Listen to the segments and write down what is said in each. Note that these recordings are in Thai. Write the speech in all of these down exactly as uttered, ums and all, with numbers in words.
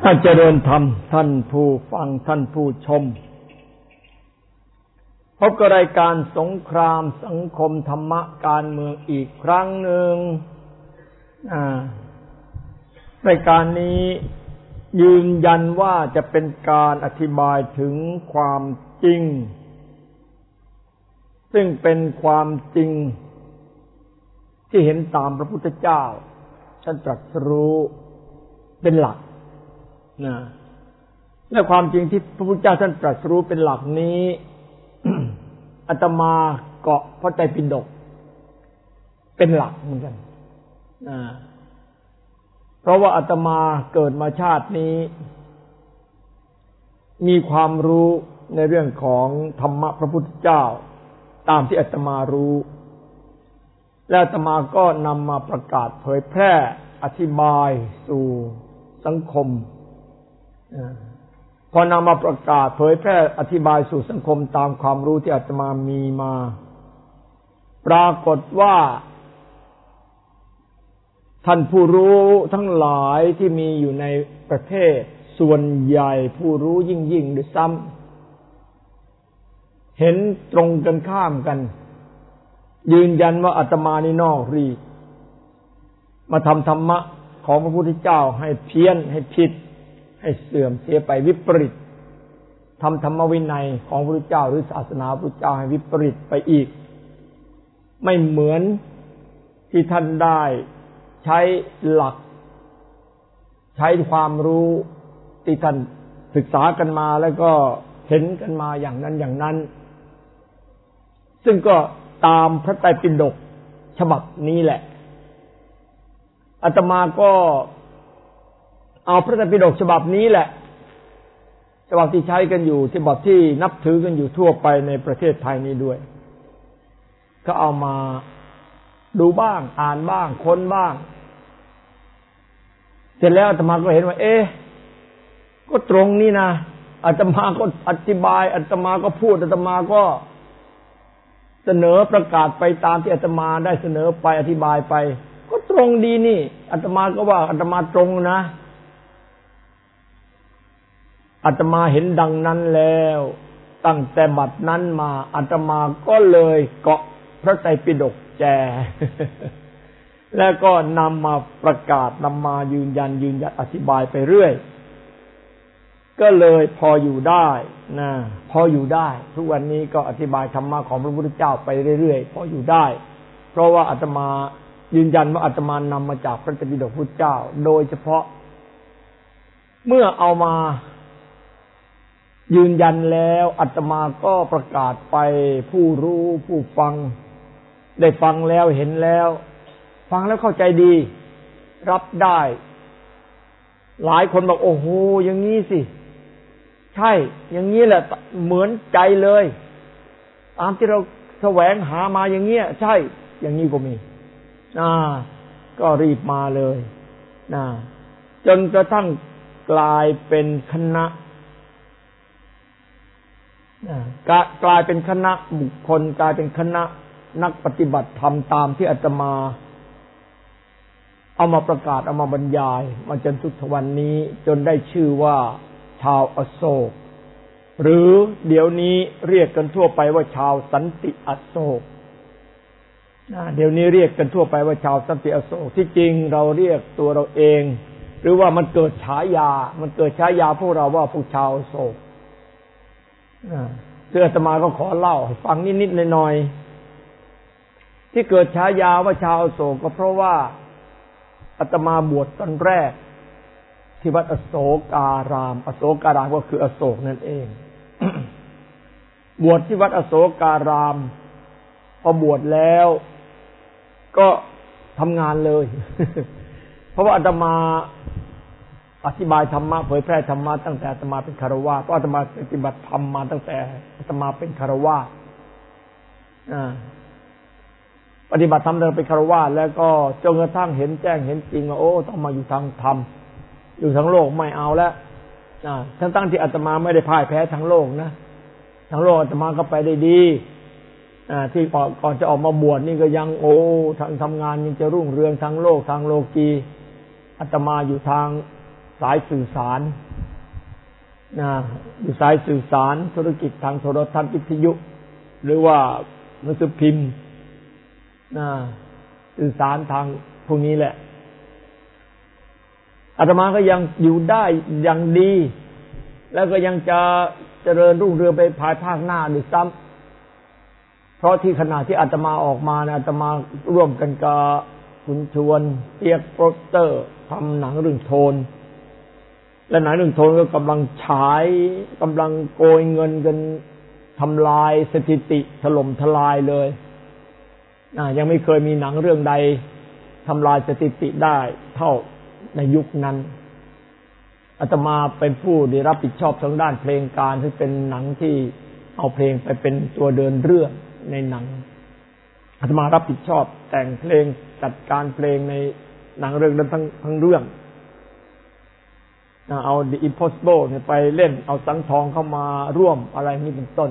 เจริญธรรมท่านผู้ฟังท่านผู้ชมพบกับรายการสงครามสังคมธรรมะการเมืองอีกครั้งหนึ่งรายการนี้ยืนยันว่าจะเป็นการอธิบายถึงความจริงซึ่งเป็นความจริงที่เห็นตามพระพุทธเจ้าท่านตรัสรู้เป็นหลักนะและความจริงที่พระพุทธเจ้าท่านตรัสรู้เป็นหลักนี้ อาตมาเกาะพระไตรปิฎกเป็นหลักเหมือนกันนะเพราะว่าอาตมาเกิดมาชาตินี้มีความรู้ในเรื่องของธรรมะพระพุทธเจ้าตามที่อาตมารู้และอาตมาก็นำมาประกาศเผยแพร่อธิบายสู่สังคมพอนำมาประกาศเผยแพร่อธิบายสู่สังคมตามความรู้ที่อาตมามีมาปรากฏว่าท่านผู้รู้ทั้งหลายที่มีอยู่ในประเทศส่วนใหญ่ผู้รู้ยิ่งยิ่งด้วยซ้ำเห็นตรงกันข้ามกันยืนยันว่าอาตมานี่นอกรีดมาทำธรรมะของพระพุทธเจ้าให้เพี้ยนให้ผิดให้เสื่อมเสียไปวิปริตทำธรรมวินัยของพระพุทธเจ้าหรือศาสนาพระพุทธเจ้าให้วิปริตไปอีกไม่เหมือนที่ท่านได้ใช้หลักใช้ความรู้ที่ท่านศึกษากันมาแล้วก็เห็นกันมาอย่างนั้นอย่างนั้นซึ่งก็ตามพระไตรปิฎกฉบับนี้แหละอาตมาก็เอาพระไตรปิฎกฉบับนี้แหละฉบับที่ใช้กันอยู่ฉบับที่นับถือกันอยู่ทั่วไปในประเทศไทยนี้ด้วยก็เอามาดูบ้างอ่านบ้างค้นบ้างเสร็จแล้วอาตมาก็เห็นว่าเอ๊ะก็ตรงนี่นะอาตมาก็อธิบายอาตมาก็พูดอาตมาก็เสนอประกาศไปตามที่อาตมาได้เสนอไปอธิบายไปก็ตรงดีนี่อาตมาก็ว่าอาตมาตรงนะอาตมาเห็นดังนั้นแล้วตั้งแต่บัดนั้นมาอาตมาก็เลยเกาะพระไตรปิฎกแจ แล้วก็นำมาประกาศนำมายืนยันยืนยันอธิบายไปเรื่อยก็เลยพออยู่ได้นะพออยู่ได้ทุกวันนี้ก็อธิบายธรรมะของพระพุทธเจ้าไปเรื่อยๆพออยู่ได้เพราะว่าอาตมายืนยันว่าอาตมานำมาจากพระไตรปิฎกพุทธเจ้าโดยเฉพาะเมื่อเอามายืนยันแล้วอาตมาก็ประกาศไปผู้รู้ผู้ฟังได้ฟังแล้วเห็นแล้วฟังแล้วเข้าใจดีรับได้หลายคนบอกโอ้โหอย่างนี้สิใช่อย่างนี้แหละเหมือนใจเลยตามที่เราแสวงหามาอย่างเงี้ยใช่อย่างนี้ก็มีอ่าก็รีบมาเลยนะจนกระทั่งกลายเป็นคณะกลายเป็นคณะบุคคลกลายเป็นคณะนักปฏิบัติธรรมตามที่อาตมาเอามาประกาศเอามาบรรยายมาจนทุกวันนี้จนได้ชื่อว่าชาวอโศกหรือเดี๋ยวนี้เรียกกันทั่วไปว่าชาวสันติอโศกเดี๋ยวนี้เรียกกันทั่วไปว่าชาวสันติอโศกที่จริงเราเรียกตัวเราเองหรือว่ามันเกิดฉายามันเกิดฉายาพวกเราว่าพวกชาวอโศกคืออาตมาก็ขอเล่าให้ฟังนิดๆหน่อยๆที่เกิดฉายาว่าชาวอโศกก็เพราะว่าอาตมาบวชตอนแรกที่วัดอโศการามอโศการามก็คืออโศกนั่นเอง บวชที่วัดอโศการามพอบวชแล้วก็ทำงานเลย เพราะว่าอาตมาอธิบายธรรมะเผยแพร่ธรรมะตั้งแต่อาตมาเป็นคฤหัสถ์เพราะอาตมาปฏิบัติธรรมมาตั้งแต่อาตมาเป็นคฤหัสถ์อ่าปฏิบัติธรรมตั้งแต่เป็นคฤหัสถ์แล้วก็จนกระทั่งเห็นแจ้งเห็นจริงว่าโอ้ต้องมาอยู่ทางธรรมอยู่ทางโลกไม่เอาแล้วอ่าทั้งตั้งที่อาตมาไม่ได้พ่ายแพ้ทางโลกนะทางโลกอาตมาก็ไปได้ดีอ่าที่ก่อนก่อนจะออกมาบวชนี่ก็ยังโอ้ทางทำงานยังจะรุ่งเรืองทางโลกทางโลกีอาตมาอยู่ทางสายสื่อสารนะอยู่สายสื่อสารธุรกิจทางโทรทัศน์วิทยุหรือว่าหนังสือพิมพ์นะสื่อสารทางพวกนี้แหละอาตมาก็ยังอยู่ได้อย่างดีแล้วก็ยังจะเจริญรุ่งเรืองไปภายภาคหน้าด้วยซ้ำเพราะที่ขณะที่อาตมาออกมาเนี่ยอาตมาร่วมกันกับคุณชวนเปียกโปรเตอร์ทำหนังเรื่องโทนและหนังเรื่องโทนก็กำลังฉายกำลังโกยเงินกันทำลายสถิติถล่มทลายเลยนะยังไม่เคยมีหนังเรื่องใดทำลายสถิติได้เท่าในยุคนั้นอาตมาเป็นผู้ได้รับผิดชอบทางด้านเพลงการที่เป็นหนังที่เอาเพลงไปเป็นตัวเดินเรื่องในหนังอาตมารับผิดชอบแต่งเพลงจัดการเพลงในหนังเรื่องนั้นทั้งทั้งเรื่องเอา The Impossible เนี่ยไปเล่นเอาสังทองเข้ามาร่วมอะไรนี้เป็นต้น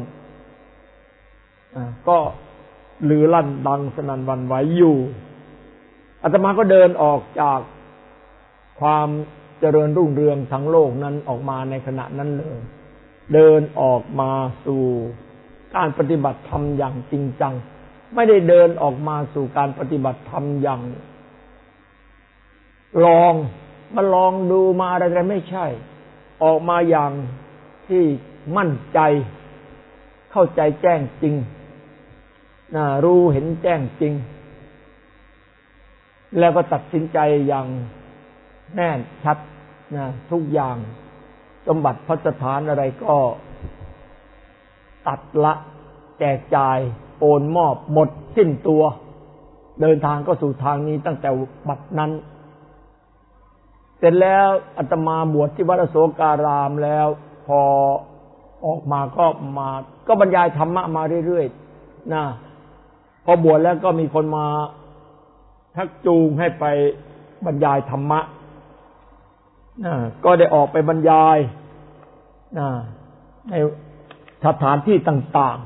ก็ลือลั่นดังสนั่นหวั่นไหวอยู่อาตมาก็เดินออกจากความเจริญรุ่งเรืองทั้งโลกนั้นออกมาในขณะนั้นเลยเดินออกมาสู่การปฏิบัติธรรมอย่างจริงจังไม่ได้เดินออกมาสู่การปฏิบัติธรรมอย่างลองมาลองดูมาอะไรกันไม่ใช่ออกมาอย่างที่มั่นใจเข้าใจแจ้งจริงนะรู้เห็นแจ้งจริงแล้วก็ตัดสินใจอย่างแน่ชัดนะทุกอย่างสมบัติพัสถานอะไรก็ตัดละแจกจ่ายโอนมอบหมดสิ้นตัวเดินทางก็สู่ทางนี้ตั้งแต่บัดนั้นเสร็จแล้วอาตมาบวชที่วัดอโศการามแล้วพอออกมาก็มาก็บรรยายธรรมะมาเรื่อยๆนะพอบวชแล้วก็มีคนมาชักจูงให้ไปบรรยายธรรมะนะก็ได้ออกไปบรรยายนะในสถานที่ต่าง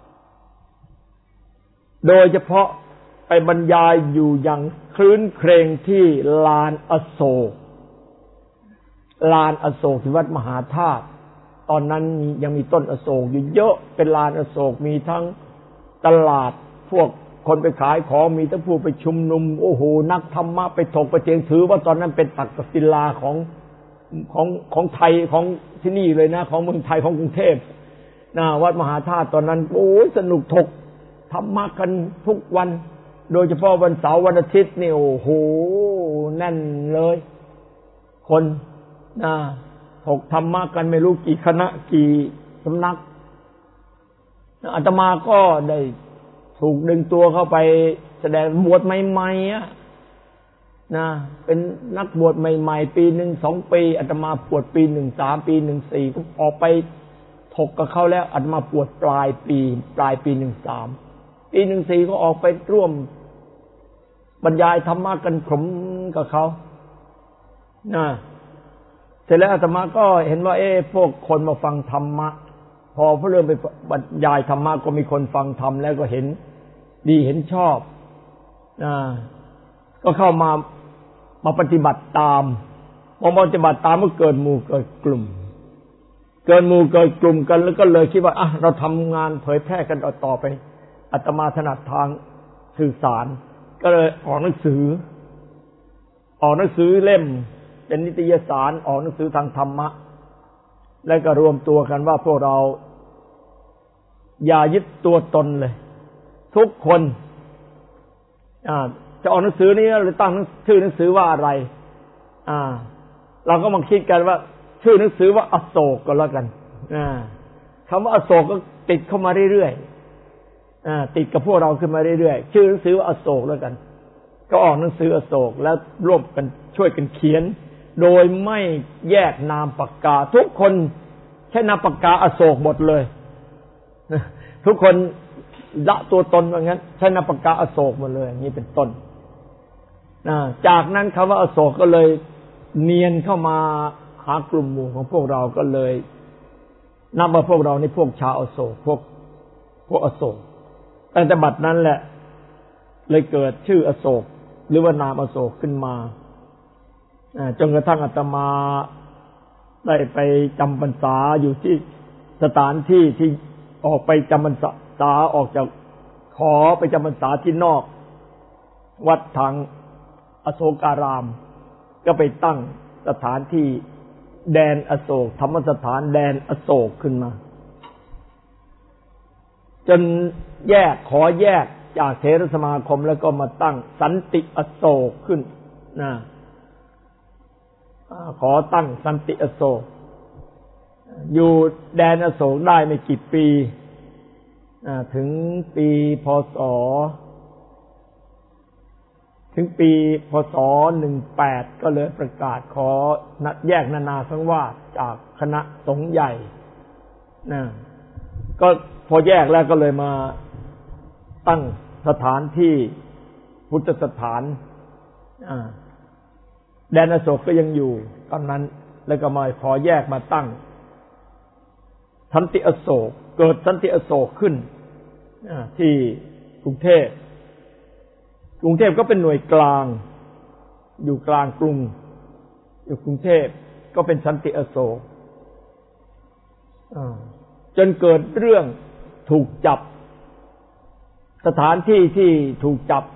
ๆโดยเฉพาะไปบรรยายอยู่อย่างคลื้นเครงที่ลานอโศกลานอโศกที่วัดมหาธาตุตอนนั้นยังมีต้นอโศกอยู่เยอะเป็นลานอโศกมีทั้งตลาดพวกคนไปขายของมีทั้งผู้ไปชุมนุมโอ้โหนักธรรมะไปถกไปเถียงถือว่าตอนนั้นเป็นตักศิลาของของของไทยของที่นี่เลยนะของเมืองไทยของกรุงเทพนะวัดมหาธาตุตอนนั้นโอ้ยสนุกถกธรรมะกันทุกวันโดยเฉพาะวันเสาร์วันอาทิตย์นี่โอ้โหแน่นเลยคนนะถกธรรมะกันไม่รู้กี่คณะกี่สำนักอาตมาก็ได้ถูกดึงตัวเข้าไปแสดงบวชใหม่ๆอ่ะนะเป็นนักบวชใหม่ๆปีหนึ่งสองปีอาตมาปวดปีหนึ่งสามปีหนึ่งสี่ก็ออกไปถกกับเขาแล้วอาตมาปวดปลายปีปลายปีหนึ่งสามปีหนึ่งสี่ก็ออกไปร่วมบรรยายธรรมะกันขมกับเขานะเสร็จแล้วอาตมาก็เห็นว่าเอ๊ะพวกคนมาฟังธรรมะพอพอเริ่มไปบรรยายธรรมะก็มีคนฟังธรรมแล้วก็เห็นดีเห็นชอบนะก็เข้ามามาปฏิบัติตามพอปฏิบัติตามก็เกิดหมู่เกิดกลุ่มเกิดหมู่เกิดกลุ่มกันแล้วก็เลยคิดว่าอ่ะเราทำงานเผยแพร่กันต่อไปอาตมาถนัดทางสื่อสารก็เลยออกหนังสือออกหนังสือเล่มเป็นนิตยสารออกหนังสือทางธรรมะแล้วก็รวมตัวกันว่าพวกเราอย่ายึดตัวตนเลยทุกคนอ่าจะออกหนังสือนี้หรือตั้งชื่อหนังสือว่าอะไรอ่าเราก็มาคิดกันว่าชื่อหนังสือว่าอโศกก็แล้วกันอ่าคำว่าอโศกก็ติดเข้ามาเรื่อยๆอ่าติดกับพวกเราขึ้นมาเรื่อยๆชื่อหนังสือว่าอโศกแล้วกันก็ออกหนังสืออโศกแล้วร่วมกันช่วยกันเขียนโดยไม่แยกนามปากกาทุกคนใช้นามปากกาอโศกหมดเลยทุกคนละตัวตนว่างั้นใช้นามปากกาอโศกหมดเลยอย่างนี้เป็นต้นจากนั้นคำว่าอโศกก็เลยเนียนเข้ามาหากลุ่มหมู่ของพวกเราก็เลยนับว่าพวกเราในพวกชาวอโศกพวกพวกอโศกตั้งแต่บัดนั้นแหละเลยเกิดชื่ออโศกหรือว่านามอโศกขึ้นมาจนกระทั่งอาตมาได้ไปจำพรรษาอยู่ที่สถานที่ที่ออกไปจำพรรษาออกจากขอไปจำพรรษาที่นอกวัดทางอโศการามก็ไปตั้งสถานที่แดนอโศกธรรมสถานแดนอโศกขึ้นมาจนแยกขอแยกจากเถรสมาคมแล้วก็มาตั้งสันติอโศกขึ้นนะขอตั้งสันติอโศกอยู่แดนอโศกได้ไม่กี่ปีถึงปีพศถึงปีพศหนึ่งแปดก็เลยประกาศขอนัดแยกนานาสังวาสจากคณะสงฆ์ใหญ่นะก็พอแยกแล้วก็เลยมาตั้งสถานที่พุทธสถานแดนอโศกก็ยังอยู่ตอนนั้นแล้วก็มาขอแยกมาตั้งสันติอโศกเกิดสันติอโศกขึ้นที่กรุงเทพกรุงเทพก็เป็นหน่วยกลางอยู่กลางกรุงอยู่กรุงเทพก็เป็นสันติอโศกจนเกิดเรื่องถูกจับสถานที่ที่ถูกจับ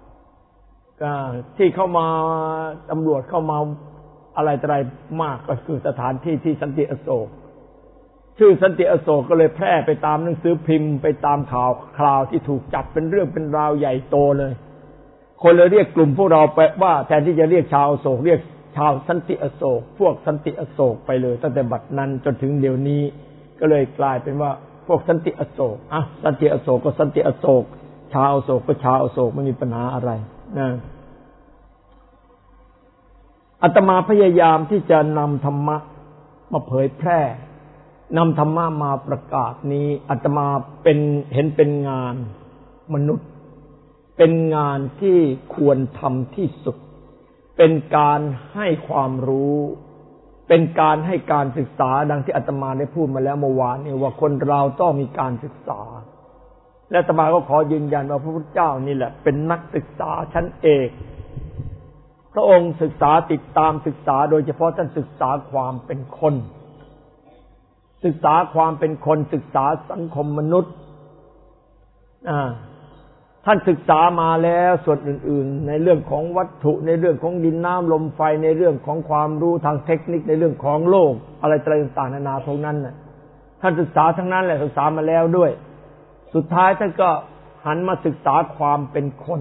ที่เข้ามาตำรวจเข้ามาอะไรต่ออะไรมากก็คือสถานที่ที่สันติอโศกชื่อสันติอโศกก็เลยแพร่ไปตามหนังสือพิมพ์ไปตามข่าวคราวที่ถูกจับเป็นเรื่องเป็นราวใหญ่โตเลยคนเลยเรียกกลุ่มพวกเราไปว่าแทนที่จะเรียกชาวอโศกเรียกชาวสันติอโศกพวกสันติอโศกไปเลยตั้งแต่บัดนั้นจนถึงเดี๋ยวนี้ก็เลยกลายเป็นว่าพวกสันติอโศกอ่ะสันติอโศกก็สันติอโศกชาวอโศกก็ชาวอโศกไม่มีปัญหาอะไรนะอาตมาพยายามที่จะนำธรรมะมาเผยแพร่นำธรรมะมาประกาศนี้อาตมาเป็นเห็นเป็นงานมนุษย์เป็นงานที่ควรทำที่สุดเป็นการให้ความรู้เป็นการให้การศึกษาดังที่อาตมาได้พูดมาแล้วเมื่อวานนี้ว่าคนเราต้องมีการศึกษาและอาตมาก็ขอยืนยันว่าพระพุทธเจ้านี่แหละเป็นนักศึกษาชั้นเอกพระองค์ศึกษาติดตามศึกษาโดยเฉพาะท่านศึกษาความเป็นคนศึกษาความเป็นคนศึกษาสังคมมนุษย์อ่าท่านศึกษามาแล้วส่วนอื่นๆในเรื่องของวัตถุในเรื่องของดินน้ำลมไฟในเรื่องของความรู้ทางเทคนิคในเรื่องของโลกอะไรต่างๆนานาพวกนั้นน่ะท่านศึกษาทั้งนั้นแหละศึกษามาแล้วด้วยสุดท้ายท่านก็หันมาศึกษาความเป็นคน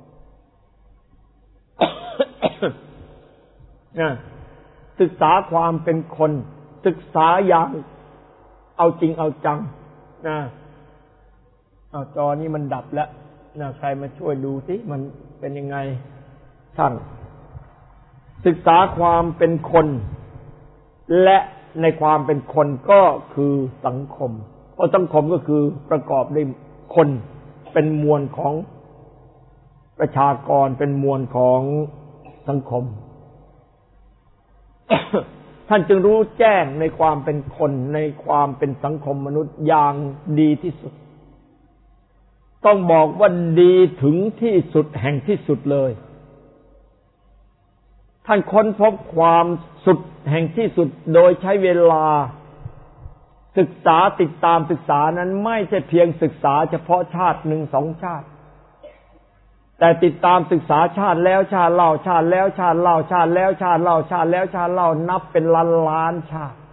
นะศึกษาความเป็นคนศึกษาอย่างเอาจริงเอาจังนะเอาจอนี้มันดับแล้วนะใครมาช่วยดูสิมันเป็นยังไงท่านศึกษาความเป็นคนและในความเป็นคนก็คือสังคมเพราะสังคมก็คือประกอบด้วยคนเป็นมวลของประชากรเป็นมวลของสังคม ท่านจึงรู้แจ้งในความเป็นคนในความเป็นสังคมมนุษย์อย่างดีที่สุดต้องบอกว่าดีถึงที่สุดแห่งที่สุดเลยท่านค้นพบความสุดแห่งที่สุดโดยใช้เวลาศึกษาติดตามศึกษานั้นไม่ใช่เพียงศึกษาเฉพาะชาติหนึ่งสองชาติแต่ติดตามศึกษาชาติแล้วชาติเล่าชาติแล้วชาติเล่าชาติแล้วชาติเล่าชาติแล้วชาติเล่านับเป็นล้านล้านชาติ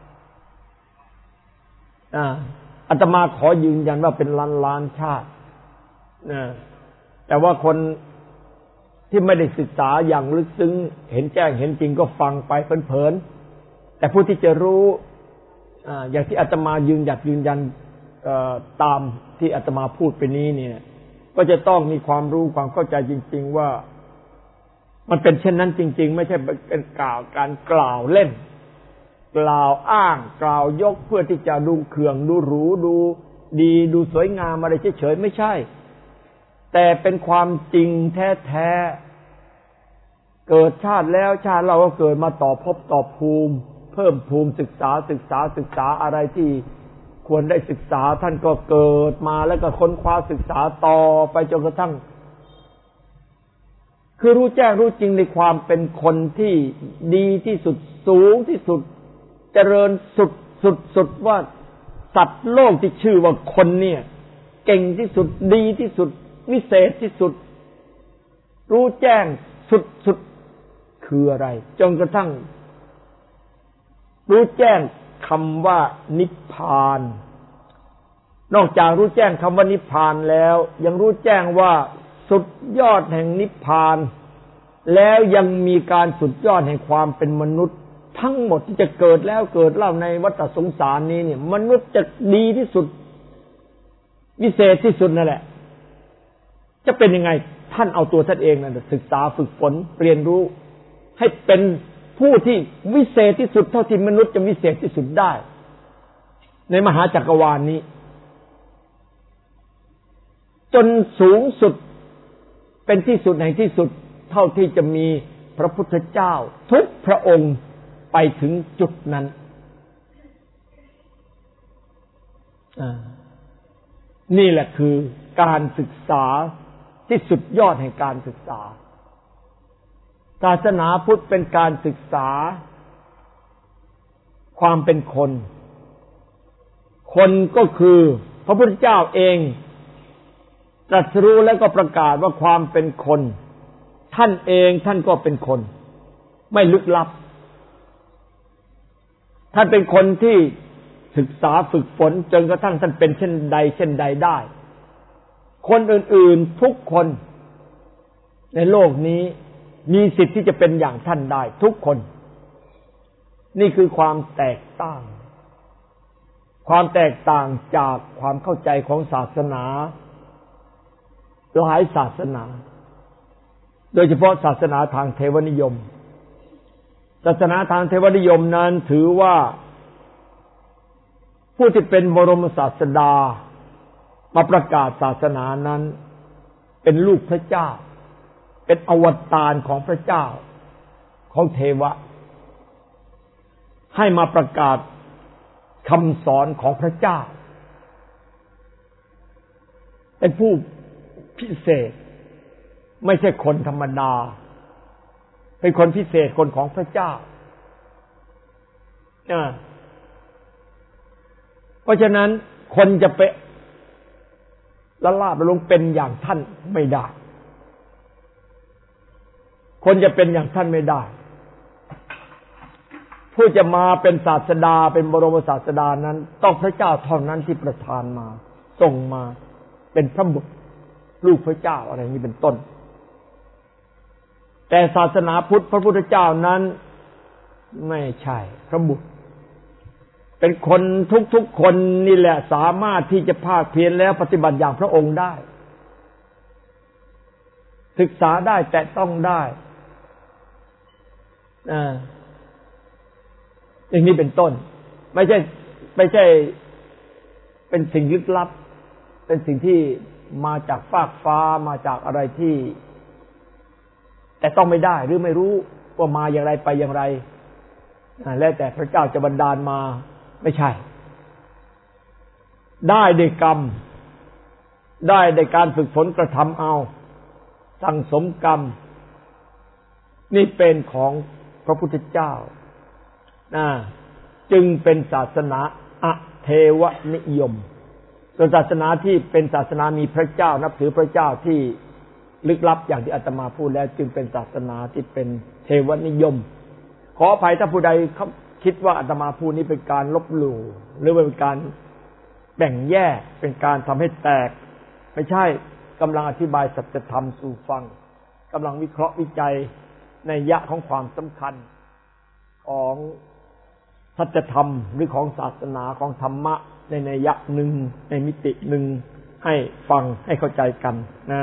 อ่าอาตมาขอยืนยันว่าเป็นล้านล้านชาตินะแต่ว่าคนที่ไม่ได้ศึกษาอย่างลึกซึ้งเห็นแจ้งเห็นจริงก็ฟังไปเพลินๆแต่ผู้ที่จะรู้อ่าอย่างที่อาตมายืนหยัดยืนยันตามที่อาตมาพูดไปนี้เนี่ยก็จะต้องมีความรู้ความเข้าใจจริงๆว่ามันเป็นเช่นนั้นจริงๆไม่ใช่เป็นกล่าวการกล่าวเล่นกล่าวอ้างกล่าวยกเพื่อที่จะดูเขื่องดูหรูดูดีดูสวยงามอะไรเฉยๆไม่ใช่แต่เป็นความจริงแท้ๆเกิดชาติแล้วชาติเราก็เกิดมาต่อภพต่อภูมิเพิ่มภูมิศึกษาศึกษาศึกษาอะไรที่ควรได้ศึกษาท่านก็เกิดมาแล้วก็ค้นคว้าศึกษาต่อไปจนกระทั่งคือรู้แจ้งรู้จริงในความเป็นคนที่ดีที่สุดสูงที่สุดเจริญสุดสุดสุดว่าสัตว์โลกที่ชื่อว่าคนเนี่ยเก่งที่สุดดีที่สุดวิเศษที่สุดรู้แจ้งสุดสุดคืออะไรจนกระทั่งรู้แจ้งคำว่านิพพานนอกจากรู้แจ้งคำว่านิพพานแล้วยังรู้แจ้งว่าสุดยอดแห่งนิพพานแล้วยังมีการสุดยอดแห่งความเป็นมนุษย์ทั้งหมดที่จะเกิดแล้วเกิดเล่าในวัฏสงสารนี้เนี่ยมนุษย์จะดีที่สุดวิเศษที่สุดนั่นแหละจะเป็นยังไงท่านเอาตัวท่านเองนั่นศึกษาฝึกฝนเรียนรู้ให้เป็นผู้ที่วิเศษที่สุดเท่าที่มนุษย์จะวิเศษที่สุดได้ในมหาจักรวาลนี้จนสูงสุดเป็นที่สุดแห่งที่สุดเท่าที่จะมีพระพุทธเจ้าทุกพระองค์ไปถึงจุดนั้นนี่แหละคือการศึกษาที่สุดยอดแห่งการศึกษาศาสนาพุทธเป็นการศึกษาความเป็นคนคนก็คือพระพุทธเจ้าเองตรัสรู้แล้วก็ประกาศว่าความเป็นคนท่านเองท่านก็เป็นคนไม่ลึกลับท่านเป็นคนที่ศึกษาฝึกฝนจนกระทั่งท่านเป็นเช่นใดเช่นใดได้คนอื่นๆทุกคนในโลกนี้มีสิทธิ์ที่จะเป็นอย่างท่านได้ทุกคนนี่คือความแตกต่างความแตกต่างจากความเข้าใจของศาสนาหลายศาสนาโดยเฉพาะศาสนาทางเทวนิยมศาสนาทางเทวนิยมนั้นถือว่าผู้ที่เป็นบรมศาสดามาประกาศศาสนานั้นเป็นลูกพระเจ้าเป็นอวตารของพระเจ้าของเทวะให้มาประกาศคำสอนของพระเจ้าเป็นผู้พิเศษไม่ใช่คนธรรมดาเป็นคนพิเศษคนของพระเจ้าเพราะฉะนั้นคนจะไปละลาบลงเป็นอย่างท่านไม่ได้คนจะเป็นอย่างท่านไม่ได้ผู้จะมาเป็นศาสดาเป็นบรมศาสดานั้นต้องพระเจ้าเท่านั้นที่ประทานมาส่งมาเป็นพระบุตรลูกพระเจ้าอะไรนี้เป็นต้นแต่ศาสนาพุทธพระพุทธเจ้านั้นไม่ใช่พระบุตรเป็นคนทุกๆคนนี่แหละสามารถที่จะภาคเพียรแล้วปฏิบัติอย่างพระองค์ได้ศึกษาได้แต่ต้องได้อ่าอย่างนี้เป็นต้นไม่ใช่ไม่ใช่เป็นสิ่งลึกลับเป็นสิ่งที่มาจากฟากฟ้ามาจากอะไรที่แต่ต้องไม่ได้หรือไม่รู้ว่ามาอย่างไรไปอย่างไรแล้วแต่พระเจ้าจะบันดาลมาไม่ใช่ได้ด้วยกรรมได้ในการฝึกฝนกระทำเอาสั่งสมกรรมนี่เป็นของพระพุทธเจ้านะจึงเป็นศาสนาอเทวนิยมเป็นศาสนาที่เป็นศาสนามีพระเจ้านับถือพระเจ้าที่ลึกลับอย่างที่อาตมาพูดแล้วจึงเป็นศาสนาที่เป็นเทวนิยมขออภัยถ้าผู้ใดคิดว่าอาตมาพูดนี้เป็นการลบหลู่หรือเป็นการแบ่งแยกเป็นการทำให้แตกไม่ใช่กำลังอธิบายสัจธรรมสู่ฟังกำลังวิเคราะห์วิจัยในนัยยะของความสำคัญของสัจธรรมหรือของศาสนาของธรรมะในนัยยะหนึ่งในมิติหนึ่งให้ฟังให้เข้าใจกันนะ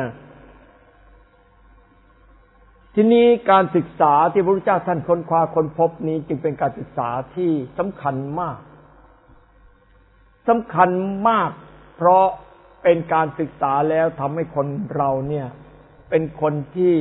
ทีนี้การศึกษาที่พระพุทธเจ้าท่านค้นคว้าค้นพบนี้จึงเป็นการศึกษาที่สำคัญมากสำคัญมากเพราะเป็นการศึกษาแล้วทำให้คนเราเนี่ยเป็นคนที่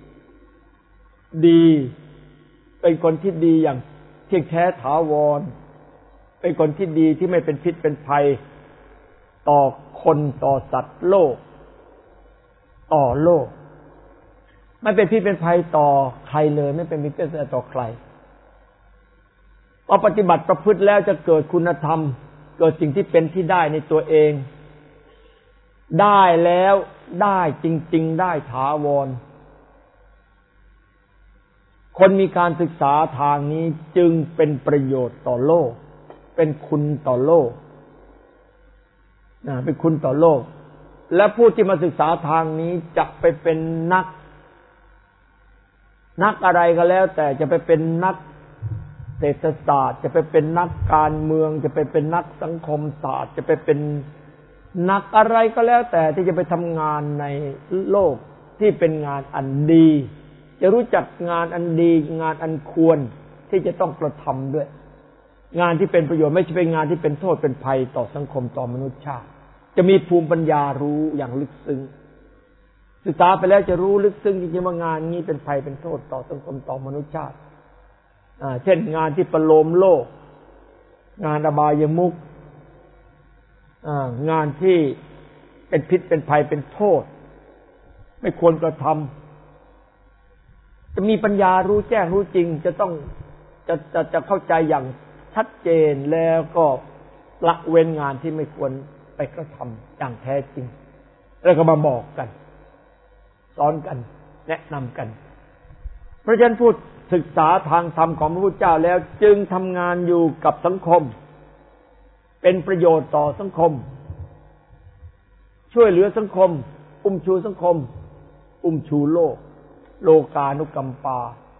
ดีเป็นคนที่ดีอย่างเที่ยงแท้ถาวรเป็นคนที่ดีที่ไม่เป็นพิษเป็นภัยต่อคนต่อสัตว์โลกต่อโลกไม่เป็นพิษเป็นภัยต่อใครเลยไม่เป็นพิษเป็นภัยต่อใครพอปฏิบัติประพฤติแล้วจะเกิดคุณธรรมเกิดสิ่งที่เป็นที่ได้ในตัวเองได้แล้วได้จริงๆได้ถาวรคนมีการศึกษาทางนี้จึงเป็นประโยชน์ต่อโลกเป็นคุณต่อโลกนะเป็นคุณต่อโลกและผู้ที่มาศึกษาทางนี้จะไปเป็นนักนักอะไรก็แล้วแต่จะไปเป็นนักเศรษฐศาสตร์จะไปเป็นนักการเมืองจะไปเป็นนักสังคมศาสตร์จะไปเป็นนักอะไรก็แล้วแต่ที่จะไปทำงานในโลกที่เป็นงานอันดีจะรู้จักงานอันดีงานอันควรที่จะต้องกระทำด้วยงานที่เป็นประโยชน์ไม่ใช่เป็นงานที่เป็นโทษเป็นภัยต่อสังคมต่อมนุษยชาติจะมีภูมิปัญญารู้อย่างลึกซึ้งศึกษาไปแล้วจะรู้ลึกซึ้งจริงๆว่างานนี้เป็นภัยเป็นโทษต่อสังคมต่อมนุษยชาติอ่าเช่นงานที่ประโลมโลกงานอบายมุขอ่างานที่เป็นพิษเป็นภัยเป็นโทษไม่ควรกระทำจะมีปัญญารู้แจ้งรู้จริงจะต้องจะจะจะเข้าใจอย่างชัดเจนแล้วก็ละเว้นงานที่ไม่ควรไปกระทำอย่างแท้จริงแล้วก็มาบอกกันสอนกันแนะนำกันเพราะฉะนั้นผู้ศึกษาทางธรรมของพระพุทธเจ้าแล้วจึงทำงานอยู่กับสังคมเป็นประโยชน์ต่อสังคมช่วยเหลือสังคมอุ้มชูสังคมอุ้มชูโลกโลกานุกัมปา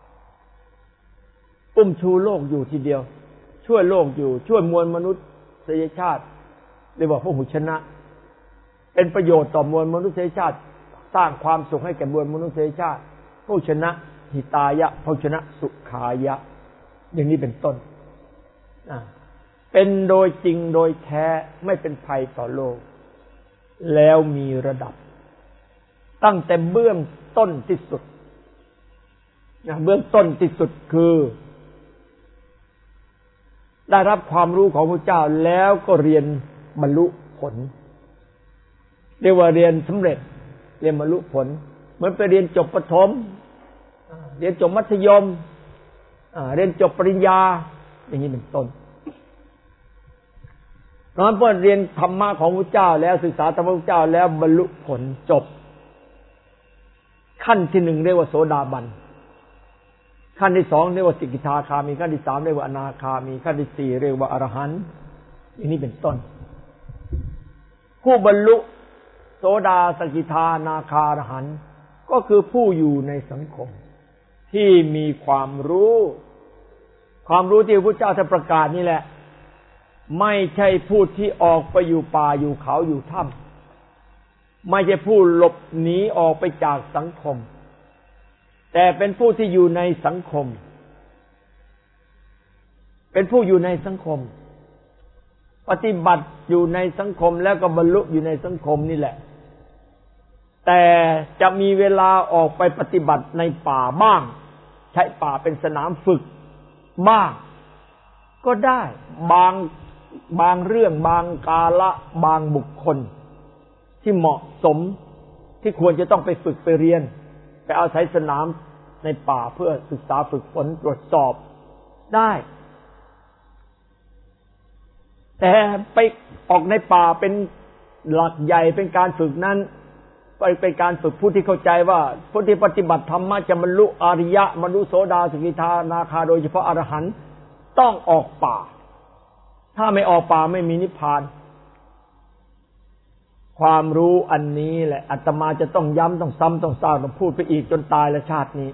อุ้มชูโลกอยู่ทีเดียวช่วยโลกอยู่ช่วยมวลมนุษยชาติเรียกว่าพหุชนะเป็นประโยชน์ต่อมวลมนุษยชาติสร้างความสุขให้แก่มวลมนุษยชาติพหุชนะหิตายะพหุชนะสุขายะอย่างนี้เป็นต้นเป็นโดยจริงโดยแท้ไม่เป็นภัยต่อโลกแล้วมีระดับตั้งแต่เบื้องต้นที่สุดเบื้องต้นที่สุดคือได้รับความรู้ของพระเจ้าแล้วก็เรียนบรรลุผลเรียกว่าเรียนสำเร็จเรียนบรรลุผลเหมือนไปเรียนจบประถมเรียนจบมัธยมเรียนจบปริญญาอย่างนี้เป็นต้นเพราะฉะนั้นพอเรียนธรรมะของพระเจ้าแล้วศึกษาธรรมะของพระเจ้าแล้วบรรลุผลจบขั้นที่หนึ่งเรียกว่าโสดาบันขั้นที่สองเรียกว่าสกิทาคามีขั้นที่สามเรียกว่าอนาคามีขั้นที่สี่เรียกว่าอรหันต์อย่างนี้เป็นต้นผู้บรรลุโสดาสกิทานาคาอรหันต์ก็คือผู้อยู่ในสังคมที่มีความรู้ความรู้ที่พระพุทธเจ้าท่านประกาศนี่แหละไม่ใช่ผู้ที่ออกไปอยู่ป่าอยู่เขาอยู่ถ้ำไม่ใช่ผู้หลบหนีออกไปจากสังคมแต่เป็นผู้ที่อยู่ในสังคมเป็นผู้อยู่ในสังคมปฏิบัติอยู่ในสังคมแล้วก็บรรลุอยู่ในสังคมนี่แหละแต่จะมีเวลาออกไปปฏิบัติในป่าบ้างใช้ป่าเป็นสนามฝึกบ้างก็ได้บางบางเรื่องบางกาละบางบุคคลที่เหมาะสมที่ควรจะต้องไปฝึกไปเรียนไปอาศัยสนามในป่าเพื่อศึกษาฝึกฝนตรวจสอบได้แต่ไปออกในป่าเป็นหลักใหญ่เป็นการฝึกนั้นไปเป็นการฝึกผู้ที่เข้าใจว่าผู้ที่ปฏิบัติธรรมะจะบรรลุอริยะบรรลุโสดาสกิทานาคาโดยเฉพาะอรหันต์ต้องออกป่าถ้าไม่ออกป่าไม่มีนิพพานความรู้อันนี้แหละอาตมาจะต้องย้ำต้องซ้ำต้องสร้างต้องพูดไปอีกจนตายและชาตินี้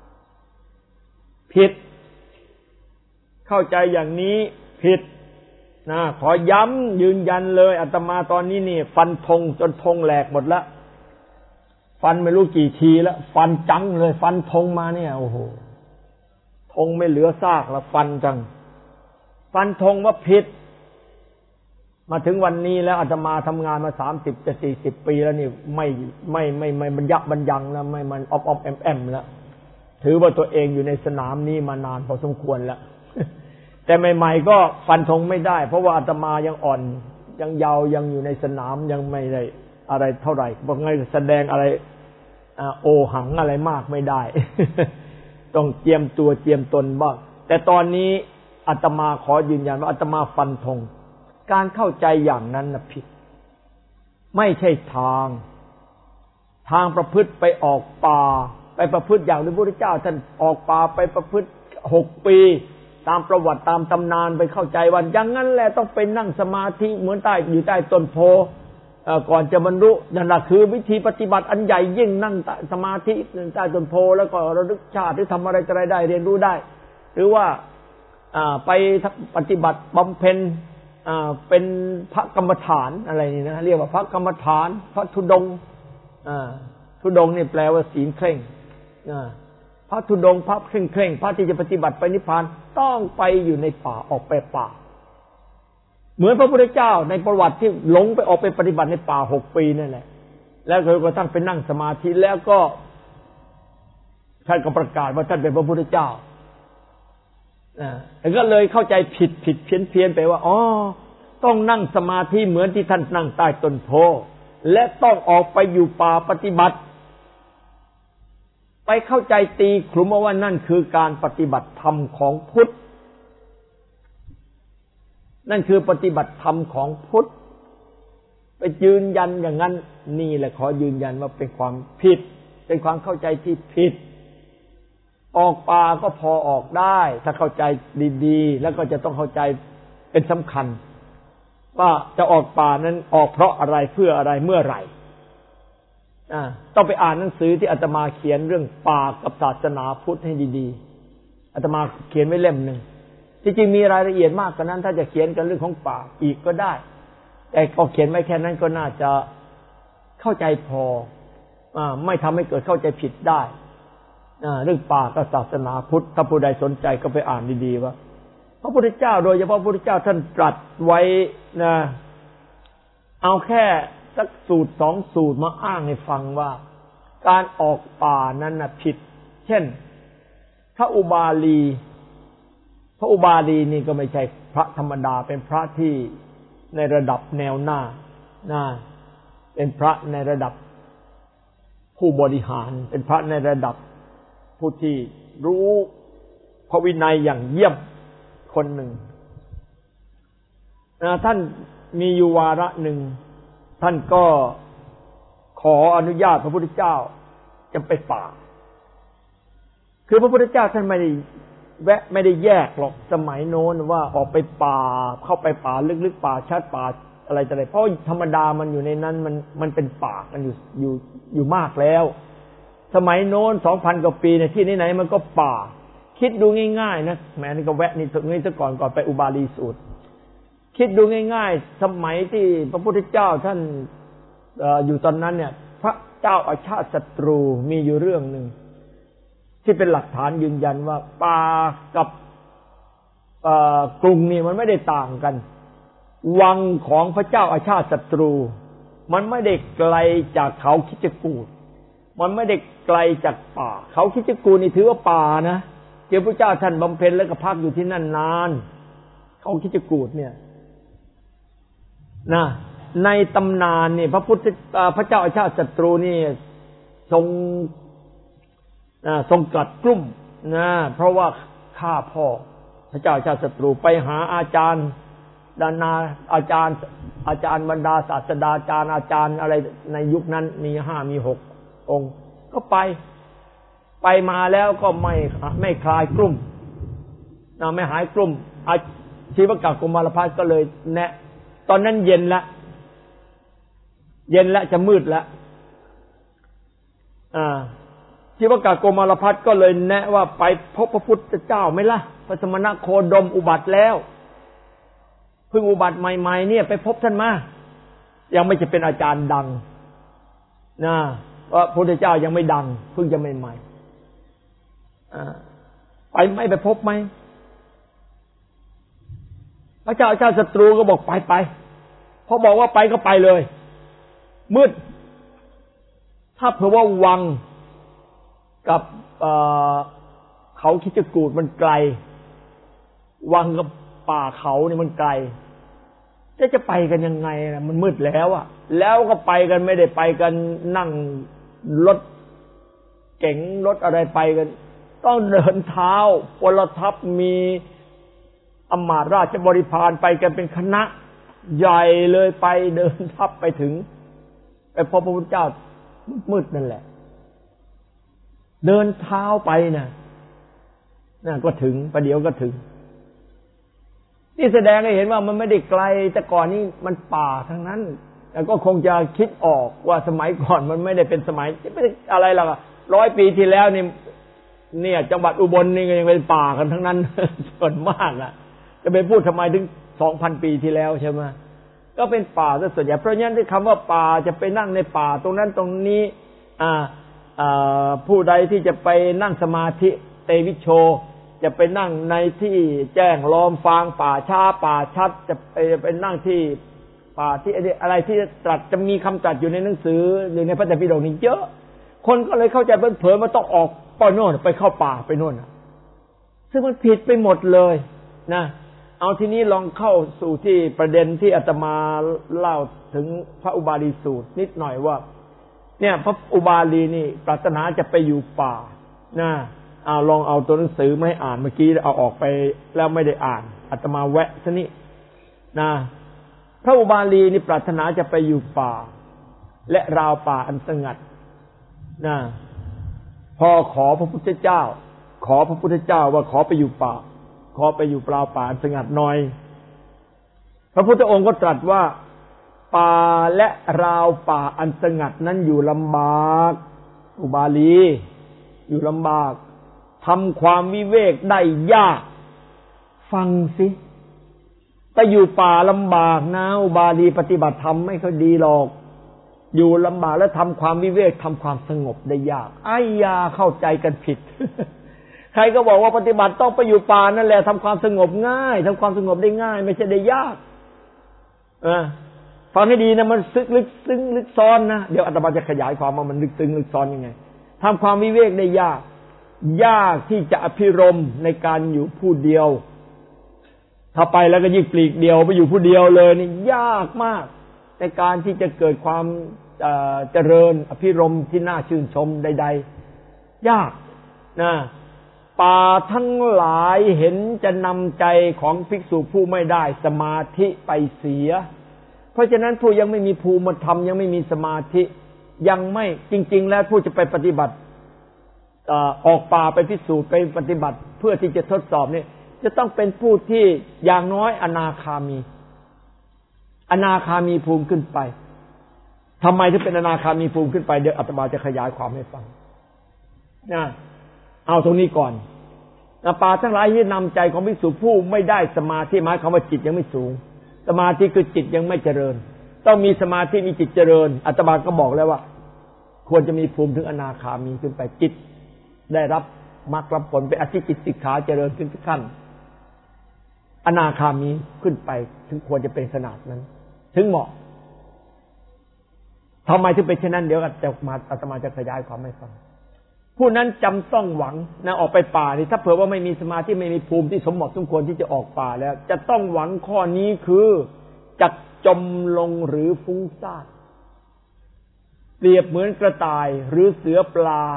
ผิดเข้าใจอย่างนี้ผิดนะขอย้ำยืนยันเลยอาตมาตอนนี้นี่ฟันธงจนธงแหลกหมดแล้วฟันไม่รู้กี่ทีแล้วฟันจังเลยฟันธงมาเนี่ยโอ้โหธงไม่เหลือซากแล้วฟันจังฟันธงว่าผิดมาถึงวันนี้แล้วอาตมาทำงานมาสามสิบจะสี่สิบปีแล้วนี่ไม่ไม่ไม่ไม่บรรยับบรรยังแล้วไม่มันออฟออฟแอมแอมแล้วถือว่าตัวเองอยู่ในสนามนี้มานานพอสมควรแล้วแต่ใหม่ๆก็ฟันธงไม่ได้เพราะว่าอาตมายังอ่อนยังเยาว์ยังอยู่ในสนามยังไม่ได้อะไรเท่าไหร่บอกไงแสดงอะไรโอหังอะไรมากไม่ได้ ต้องเจียมตัวเจียมตนบ้างแต่ตอนนี้อาตมาขอยืนยันว่าอาตมาฟันธงการเข้าใจอย่างนั้นน่ะผิดไม่ใช่ทางทางประพฤติไปออกป่าไปประพฤติอย่างที่พระพุทธเจ้าท่านออกป่าไปประพฤติหกปีตามประวัติตามตำนานไปเข้าใจว่าอย่างนั้นแหละต้องไปนั่งสมาธิเหมือนใต้อยู่ใต้ต้นโพก่อนจะบรรลุนั่นแหละคือวิธีปฏิบัติอันใหญ่ยิ่งนั่งสมาธิใต้ต้นโพแล้วก็ระลึกชาติหรือทำอะไรอะไรได้เรียนรู้ได้หรือว่าไปปฏิบัติบำเพ็ญเป็นพระกรรมฐานอะไรนี่นะเรียกว่าพระกรรมฐานพระธุดงค์ธุดงค์นี่แปลว่าศีลเคร่งพระธุดงค์พระเคร่งเคร่งพระที่จะปฏิบัติไปนิพพานต้องไปอยู่ในป่าออกไปป่าเหมือนพระพุทธเจ้าในประวัติที่หลงไปออกไปปฏิบัติในป่าหกปีนั่นแหละแล้วก็กระทั่งไปนั่งสมาธิแล้วก็ท่านก็ประกาศว่าท่านเป็นพระพุทธเจ้าแล้วก็เลยเข้าใจผิดผิดเพี้ยนเพี้ยนไปว่าอ๋อต้องนั่งสมาธิเหมือนที่ท่านนั่งใต้ต้นโพและต้องออกไปอยู่ป่าปฏิบัติไปเข้าใจตีคลุมว่านั่นคือการปฏิบัติธรรมของพุทธนั่นคือปฏิบัติธรรมของพุทธไปยืนยันอย่างนั้นนี่แหละขอยืนยันว่าเป็นความผิดเป็นความเข้าใจที่ผิดออกป่าก็พอออกได้ถ้าเข้าใจดีๆแล้วก็จะต้องเข้าใจเป็นสำคัญว่าจะออกป่านั้นออกเพราะอะไรเพื่ออะไรเมื่อไหร่ต้องไปอ่านหนังสือที่อาตมาเขียนเรื่องป่ากับศาสนาพุทธให้ดีๆอาตมาเขียนไว้เล่มหนึ่งจริงๆมีรายละเอียดมากกว่านั้นถ้าจะเขียนกันเรื่องของป่าอีกก็ได้แต่ก็เขียนไว้แค่นั้นก็น่าจะเข้าใจพอไม่ทำให้เกิดเข้าใจผิดได้เรื่องป่ากับศาสนาพุทธถ้าผู้ใดสนใจก็ไปอ่านดีๆว่าพระพุทธเจ้าโดยเฉพาะพระพุทธเจ้าท่านตรัสไว้นะเอาแค่สักสูตรสองสูตรมาอ้างให้ฟังว่าการออกป่านั้นน่ะผิดเช่นพระอุบาลีพระอุบาลีนี่ก็ไม่ใช่พระธรรมดาเป็นพระที่ในระดับแนวหน้านะเป็นพระในระดับผู้บริหารเป็นพระในระดับผู้ที่รู้พระวินัยอย่างเยี่ยมคนหนึ่งนะท่านมีอยู่วาระหนึ่งท่านก็ขออนุญาตพระพุทธเจ้าจะไปป่าคือพระพุทธเจ้าท่านไม่ได้แวะไม่ได้แยกหรอกสมัยโน้นว่าออกไปป่าเข้าไปป่าลึกๆป่าชัดป่าอะไรต่ออะไรเพราะธรรมดามันอยู่ในนั้นมันมันเป็นป่ากันอยู่อยู่อยู่มากแล้วสมัยโน้น สองพัน กว่าปีเนี่ยที่ไหนๆมันก็ป่าคิดดูง่ายๆนะแม้นี่ก็แวะนี่ตรงนี้ซะก่อนก่อนไปอุบาลีสูตรคิดดูง่ายๆสมัยที่พระพุทธเจ้าท่านเอ่ออยู่ตอนนั้นเนี่ยพระเจ้าอาชาติศัตรูมีอยู่เรื่องนึงที่เป็นหลักฐานยืนยันว่าป่ากับกรุงนี่มันไม่ได้ต่างกันวังของพระเจ้าอาชาติศัตรูมันไม่ได้ไกลจากเขาคิชกูฏมันไม่ได้ไกลจากป่าเขาคิชกูฏนี่ถือว่าป่านะเจ้าพระเจ้าท่านบำเพ็ญแล้วก็พักอยู่ที่นั่นนานเขาคิชกูฏเนี่ยนะในตำนานนี่พระพุทธพระเจ้าอาชาติศัตรูนี่ทรงทรงกลัดกลุ้มนะเพราะว่าฆ่าพ่อพระเจ้าอาชาติศัตรูไปหาอาจารย์ดานาอาจารย์อาจารย์บรรดาศาสดาจารย์อาจารย์อะไรในยุคนั้นมีห้ามีหกองค์ก็ไปไปมาแล้วก็ไม่ไม่คลายกลุ้มนะไม่หายกลุ้มชีวกกุมารพัฒน์ก็เลยแนะตอนนั้นเย็นละเย็นละจะมืดละอ่าชีวกกุมารพัฒน์ก็เลยแนะว่าไปพบพระพุทธเจ้าไหมล่ะพระสมณโคดมอุบัติแล้วเพิ่งอุบัติใหม่ๆเนี่ยไปพบท่านมายังไม่จะเป็นอาจารย์ดังนะเพราะพระพุทธเจ้ายังไม่ดังเพิ่งจะใหม่ๆอ่าไปไม่ไปพบไหมพระเจ้าอาชาติศัตรูก็บอกไปไปพอบอกว่าไปก็ไปเลยมืดถ้าเผื่อว่าวังกับเขาคิชกูฏมันไกลวังกับป่าเขานี่มันไกลจะจะไปกันยังไงนะมันมืดแล้วอ่ะแล้วก็ไปกันไม่ได้ไปกันนั่งรถเก๋งรถอะไรไปกันต้องเดินเท้าพลทัพมีอำมาตย์ราชบริพารไปกันเป็นคณะใหญ่เลยไปเดินทัพไปถึงไปพบพระพุทธเจ้ามืดนั่นแหละเดินเท้าไปนะนั่นก็ถึงประเดี๋ยวก็ถึงนี่แสดงให้เห็นว่ามันไม่ได้ไกลแต่ก่อนนี้มันป่าทั้งนั้นแล้วก็คงจะคิดออกว่าสมัยก่อนมันไม่ได้เป็นสมัยไม่ได้อะไรหรอกร้อยปีที่แล้วนี่เนี่ยจังหวัดอุบลนี่ก็ยังเป็นป่ากันทั้งนั้นส่วนมากอ่ะจะไปพูดทำไมถึงสองพันปีที่แล้วใช่ไหมก็เป็นป่าซะส่วนใหญ่เพราะฉะนั้นที่คำว่าป่าจะไปนั่งในป่าตรงนั้นตรงนี้อ่าอ่าผู้ใดที่จะไปนั่งสมาธิเตวิโชจะไปนั่งในที่แจ้งล้อมฟางป่าช้าป่าชัดจะไปไปนั่งที่ป่าที่อะไรที่ตรัสจะมีคำตรัสอยู่ในหนังสือหรือในพระไตรปิฎกนี่เยอะคนก็เลยเข้าใจเผลอๆว่าต้องออกไปโน่นไปเข้าป่าไปโน่นซึ่งมันผิดไปหมดเลยนะเอาทีนี้ลองเข้าสู่ที่ประเด็นที่อาตมาเล่าถึงพระอุบาลีสูตรนิดหน่อยว่าเนี่ยพระอุบาลีนี่ปรารถนาจะไปอยู่ป่านะเอาลองเอาตัวหนังสือมาให้อ่านเมื่อกี้เอาออกไปแล้วไม่ได้อ่านอาตมาแวะซะนี่นะพระอุบาลีนี่ปรารถนาจะไปอยู่ป่าและราวป่าอันสงัดนะพอขอพระพุทธเจ้าขอพระพุทธเจ้าว่าขอไปอยู่ป่าขอไปอยู่ราวป่าอันสงัดหน่อยพระพุทธองค์ก็ตรัสว่าป่าและราวป่าอันสงัดนั้นอยู่ลำบากอุบาลีอยู่ลำบากทำความวิเวกได้ยากฟังสิไปอยู่ป่าลำบากนะอุบาลีปฏิบัติธรรมไม่ค่อยดีหรอกอยู่ลำบากและทำความวิเวกทำความสงบได้ยากไอ้ยาเข้าใจกันผิด ใครก็บอกว่าปฏิบัติต้องไปอยู่ป่านั่นแหละทำความสงบง่ายทำความสงบได้ง่ายไม่ใช่ได้ยากเออฟังให้ดีนะมันซึกลึกซึ้งลึกซ้อนนะเดี๋ยวอาตมาจะขยายความว่ามันลึกซึ้งลึกซ้อนยังไงทำความวิเวกได้ยากยากที่จะอภิรมย์ในการอยู่ผู้เดียวถ้าไปแล้วก็ยิ่งปลีกเดียวไปอยู่ผู้เดียวเลยนี่ยากมากในการที่จะเกิดความเจริญอภิรมย์ที่น่าชื่นชมใดๆยากนะป่าทั้งหลายเห็นจะนำใจของภิกษุผู้ไม่ได้สมาธิไปเสียเพราะฉะนั้นผู้ยังไม่มีภูมิธรรมยังไม่มีสมาธิยังไม่จริงๆแล้วผู้จะไปปฏิบัติออกป่าไปพิสูจน์ไปปฏิบัติเพื่อที่จะทดสอบนี่จะต้องเป็นผู้ที่อย่างน้อยอนาคามีอนาคามีภูมิขึ้นไปทำไมถึงเป็นอนาคามีภูมิขึ้นไปเดี๋ยวอาตมาจะขยายความให้ฟังนะเอาตรงนี้ก่อนป่าทั้งหลายที่นำใจของภิกษุผู้ไม่ได้สมาธิหมายความว่าจิตยังไม่สูงสมาธิคือจิตยังไม่เจริญต้องมีสมาธิมีจิตเจริญอาตมาก็บอกแล้วว่าควรจะมีภูมิถึงอนาคามีขึ้นไปจิตได้รับมรรครับผลเป็นอธิจิตสิกขาเจริญขึ้นทุกขั้นอนาคามีขึ้นไปถึงควรจะเป็นขนาดนั้นถึงเหมาะทำไมถึงเป็นเช่นนั้นเดี๋ยวอาตมาอาตมาจะขยายความให้ฟังผู้นั้นจำต้องหวังนะออกไปป่านี่ถ้าเผื่อว่าไม่มีสมาธิไม่มีภูมิที่สมเหมาะสมควรที่จะออกป่าแล้วจะต้องหวังข้อนี้คือจักจมลงหรือฟุ้งซ่านเปรียบเหมือนกระต่ายหรือเสือปลา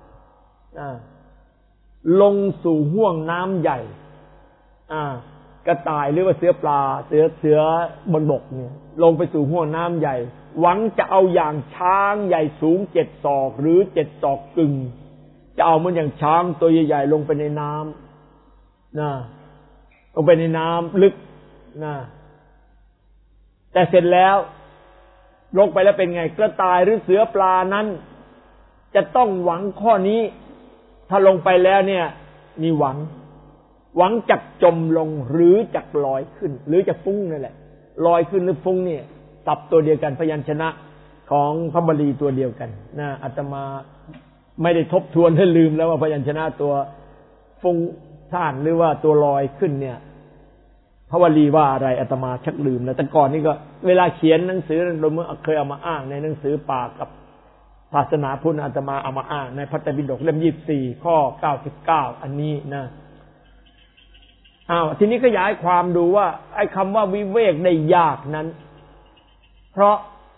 ลงสู่ห้วงน้ำใหญ่กระต่ายหรือว่าเสือปลาเสือเสือบนบกเนี่ยลงไปสู่ห้วงน้ำใหญ่หวังจะเอาอย่างช้างใหญ่สูงเจ็ดศอกหรือเจ็ดศอกกึ่งจะเอาเหมือนอย่างช้างตัวใหญ่ๆลงไปในน้ำนะลงไปในน้ำลึกนะแต่เสร็จแล้วลงไปแล้วเป็นไงกระต่ายหรือเสือปลานั้นจะต้องหวังข้อนี้ถ้าลงไปแล้วเนี่ยมีหวังหวังจักจมลงหรือจักลอยขึ้นหรือจะฟุ้งนั่นแหละลอยขึ้นหรือฟุ้งเนี่ยศัพท์ตัวเดียวกันพยัญชนะของพระบาลีตัวเดียวกันนะอาตมาไม่ได้ทบทวนให้ลืมแล้วว่าพยัญชนะตัวฟุ้งซ่านหรือว่าตัวลอยขึ้นเนี่ยพระบาลีว่าอะไรอาตมาชักลืมแล้วแต่ก่อนนี่ก็เวลาเขียนหนังสือโดยเมื่อเคยเอามาอ้างในหนังสือป่ากับศาสนาพุทธอาตมาเอามาอ้างในพระไตรปิฎกเล่มยี่สิบสี่ข้อเก้าสิบเก้าอันนี้นะอ้าวทีนี้ขยายความดูว่าไอ้คำว่าวิเวกได้ยากนั้นเพราะ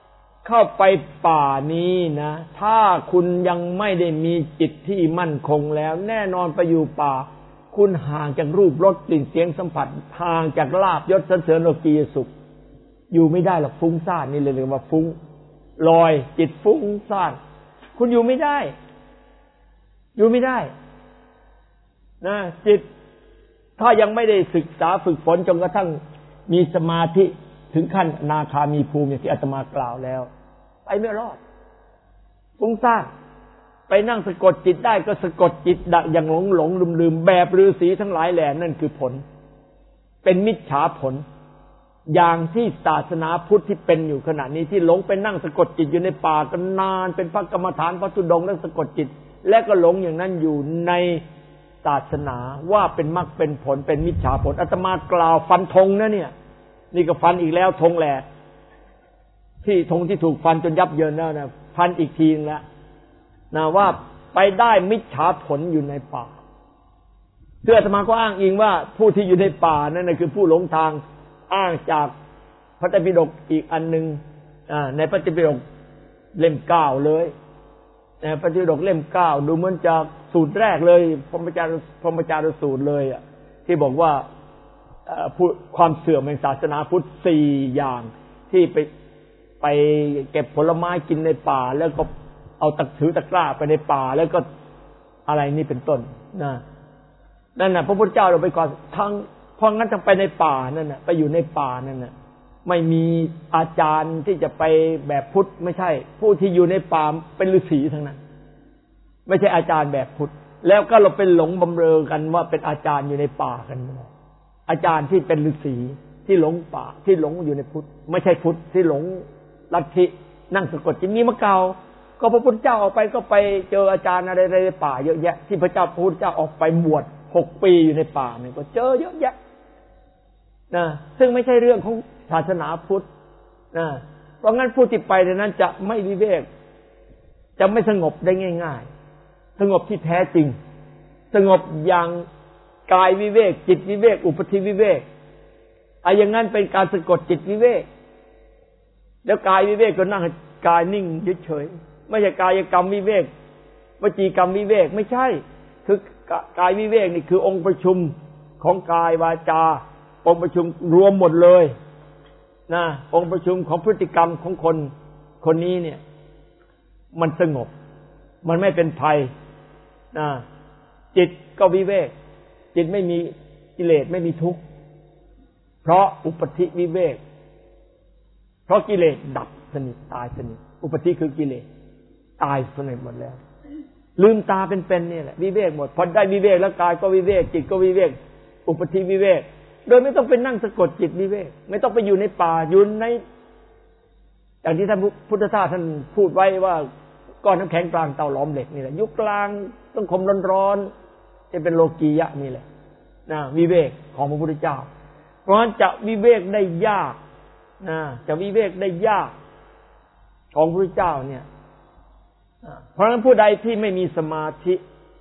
เข้าไปป่านี้นะถ้าคุณยังไม่ได้มีจิตที่มั่นคงแล้วแน่นอนไปอยู่ป่าคุณห่างจากรูปรสกลิ่นเสียงสัมผัสห่างจากลาภยศสรรเสริญโลกียสุขอยู่ไม่ได้หรอกฟุ้งซ่านนี่เลยเรียกว่าฟุ้งลอยจิตฟุ้งซ่านคุณอยู่ไม่ได้อยู่ไม่ได้นะจิตถ้ายังไม่ได้ศึกษาฝึกฝนจนกระทั่งมีสมาธิถึงขั้นอนาคามีภูมิอย่างที่อาตมากล่าวแล้วไปไม่รอดฟุ้งซ่านไปนั่งสะกดจิตได้ก็สะกดจิตดักอย่างหลงหลงลืมลืมแบบฤาษีทั้งหลายแหล่นั่นคือผลเป็นมิจฉาผลอย่างที่ศาสนาพุทธที่เป็นอยู่ขณะนี้ที่หลงไปนั่งสะกดจิตอยู่ในป่ากันนานเป็นพระกรรมฐานพระธุดงค์แล้วสะกดจิตและก็หลงอย่างนั้นอยู่ในศาสนาว่าเป็นมรรคเป็นผลเป็นมิจฉาผลอาตมากล่าวฟันธงนะเนี่ยนี่ก็ฟันอีกแล้วธงแหลกที่ธงที่ถูกฟันจนยับเยินแล้วนะฟันอีกทีนึงแล้วนะว่าไปได้มิจฉาผลอยู่ในป่าเพื่ออาตมาก็อ้างอิงว่าผู้ที่อยู่ในป่านั่นนะคือผู้หลงทางอ้างจากพระไตรปิฎกอีกอันนึงในพระไตรปิฎกเล่มเก้าเลยในพระไตรปิฎกเล่มเก้าดูเหมือนจากสูตรแรกเลยพรหมจารย์พรหมจารย์สูตรเลยอ่ะที่บอกว่าความเสื่อมแห่งศาสนาพุทธสี่อย่างที่ไปไปเก็บผลไม้กินในป่าแล้วก็เอาตะถือตะกร้าไปในป่าแล้วก็อะไรนี่เป็นต้นนะนั่นน่ะพระพุทธเจ้าเราไปก่อนทั้งเพราะงั้นต้องไปในป่านั่นน่ะไปอยู่ในป่านั่นน่ะไม่มีอาจารย์ที่จะไปแบบพุทธไม่ใช่ผู้ที่อยู่ในป่าเป็นฤาษีทั้งนั้นไม่ใช่อาจารย์แบบพุทธแล้วก็เราเป็นหลงบำเรอกันว่าเป็นอาจารย์อยู่ในป่ากันอาจารย์ที่เป็นฤาษีที่หลงป่าที่หลงอยู่ในพุทธไม่ใช่พุทธที่หลงลัทธินั่งสะกดจิตมีมาเก่าก็พระพุทธเจ้าออกไปก็ไปเจออาจารย์อะไรในป่าเยอะแยะที่พระเจ้าพระพุทธเจ้าออกไปบวชหกปีอยู่ในป่าเนี่ยก็เจอเยอะแยะนะซึ่งไม่ใช่เรื่องของศาสนาพุทธนะเพราะงั้นผู้ที่ไปในนั้นจะไม่วิเวกจะไม่สงบได้ง่ายๆสงบที่แท้จริงสงบอย่างกายวิเวกจิตวิเวกอุปธิวิเวกไอ้อย่างนั้นเป็นการสะกดจิตวิเวกแล้วกายวิเวกก็นั่งกายนิ่งเฉยๆไม่ใช่กายกรรมวิเวกวจีกรรมวิเวกไม่ใช่คือกายวิเวกนี่คือองค์ประชุมของกายวาจาองค์ประชุมรวมหมดเลยนะองค์ประชุมของพฤติกรรมของคนคนนี้เนี่ยมันสงบมันไม่เป็นภัยนะจิตก็วิเวกจิตไม่มีกิเลสไม่มีทุกข์เพราะอุปธิวิเวกเพราะกิเลสดับสนิทตายสนิทอุปธิคือกิเลสตายสนิทหมดแล้วลืมตาเป็นๆนี่แหละวิเวกหมดพอได้วิเวกแล้วกายก็วิเวกจิตก็วิเวกอุปธิวิเวกโดยไม่ต้องไปนั่งสะกดจิตวิเวกไม่ต้องไปอยู่ในป่าอยู่ในอย่างที่ท่านพุทธทาสท่านพูดไว้ว่าก้อนน้ำแข็งกลางเตาหลอมเหล็กนี่แหละยุคกลางสังคมร้อนๆจะเป็นโลกียะนี่แหละนะวิเวกของพระพุทธเจ้าเพราะฉะนั้นจะวิเวกได้ยากนะจะวิเวกได้ยากของพระพุทธเจ้าเนี่ยเพราะฉะนั้นผู้ใดที่ไม่มีสมาธิ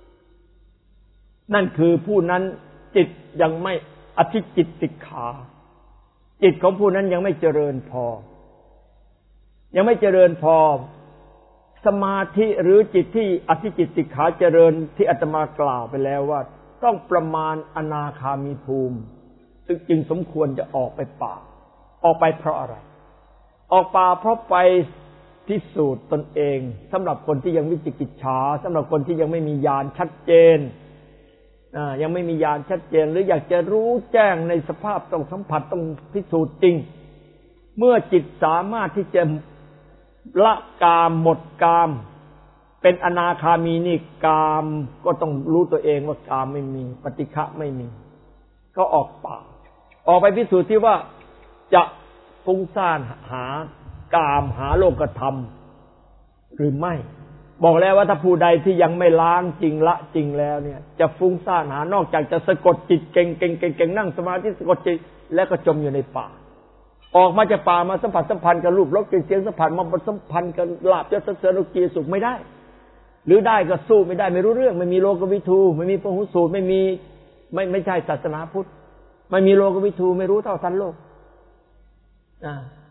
นั่นคือผู้นั้นจิตยังไม่อธิจิตติขาจิตของผู้นั้นยังไม่เจริญพอยังไม่เจริญพอสมาธิหรือจิตที่อธิจิตติขาเจริญที่อาตมากล่าวไปแล้วว่าต้องประมาณอนาคามีภูมิจึงสมควรจะออกไปป่าออกไปเพราะอะไรออกป่าเพราะไปพิสูจน์ตนเองสำหรับคนที่ยังวิจิกิจฉาสำหรับคนที่ยังไม่มีญาณชัดเจนยังไม่มีญาณชัดเจนหรืออยากจะรู้แจ้งในสภาพต้องสัมผัสต้องพิสูจน์จริงเมื่อจิตสามารถที่จะละกามหมดกามเป็นอนาคามีนี่กามก็ต้องรู้ตัวเองว่ากามไม่มีปฏิฆะไม่มีก็ออกป่าออกไปพิสูจน์ที่ว่าจะฟุ้งซ่านหากามหาโลกธรรมหรือไม่บอกแล้วว่าถ้าผู้ใดที่ยังไม่ล้างจริงละจริงแล้วเนี่ยจะฟุ้งซ่านหานอกจากจะสะกดจิตเก่งเก่งเก่งเก่งนั่งสมาธิสะกดจิตแล้วก็จมอยู่ในป่าออกมาจากป่ามาสัมผัสสัมพันธ์กับรูปรสกลิ่นเสียงสัมผัสมาสัมพันธ์กับลาภยศสรรเสริญโลกียสุขไม่ได้หรือได้ก็สู้ไม่ได้ไม่รู้เรื่องไม่มีโลกวิทูไม่มีพหุสูตรไม่มีไม่ไม่ใช่ศาสนาพุทธไม่มีโลกวิทูไม่รู้เท่าทันโลกอ่า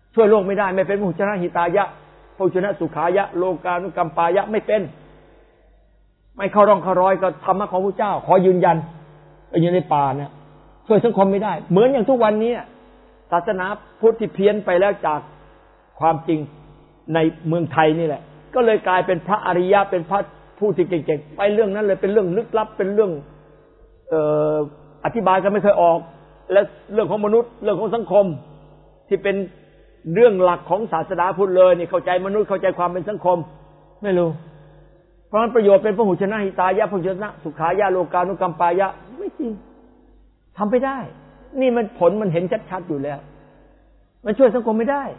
ช่วยโลกไม่ได้ไม่เป็นพหุชนะหิตายะพหุชนะสุขายะโลกานุกัมปายะไม่เป็นไม่เข้าร่องเข้ารอยกับธรรมะของพระเจ้าขอยืนยันไปอยู่ในป่าเนี่ยช่วยสังคมไม่ได้เหมือนอย่างทุกวันนี้ศาสนาพุทธที่เพี้ยนไปแล้วจากความจริงในเมืองไทยนี่แหละก็เลยกลายเป็นพระอริยะเป็นพระผู้ที่เก่งๆไปเรื่องนั้นเลยเป็นเรื่องลึกลับเป็นเรื่องเอ่ออธิบายกันไม่เคยออกและเรื่องของมนุษย์เรื่องของสังคมที่เป็นเรื่องหลักของศาสนาพุทธเลยนี่เข้าใจมนุษย์เข้าใจความเป็นสังคมไม่รู้เพราะฉะนั้นประโยชน์เป็นพหุชนะหิตายะพหุชนะสุขายะโลกานุกัมปายะไม่จริงทำไม่ได้นี่มันผลมันเห็นชัดๆอยู่แล้วมันช่วยสังคมไม่ได้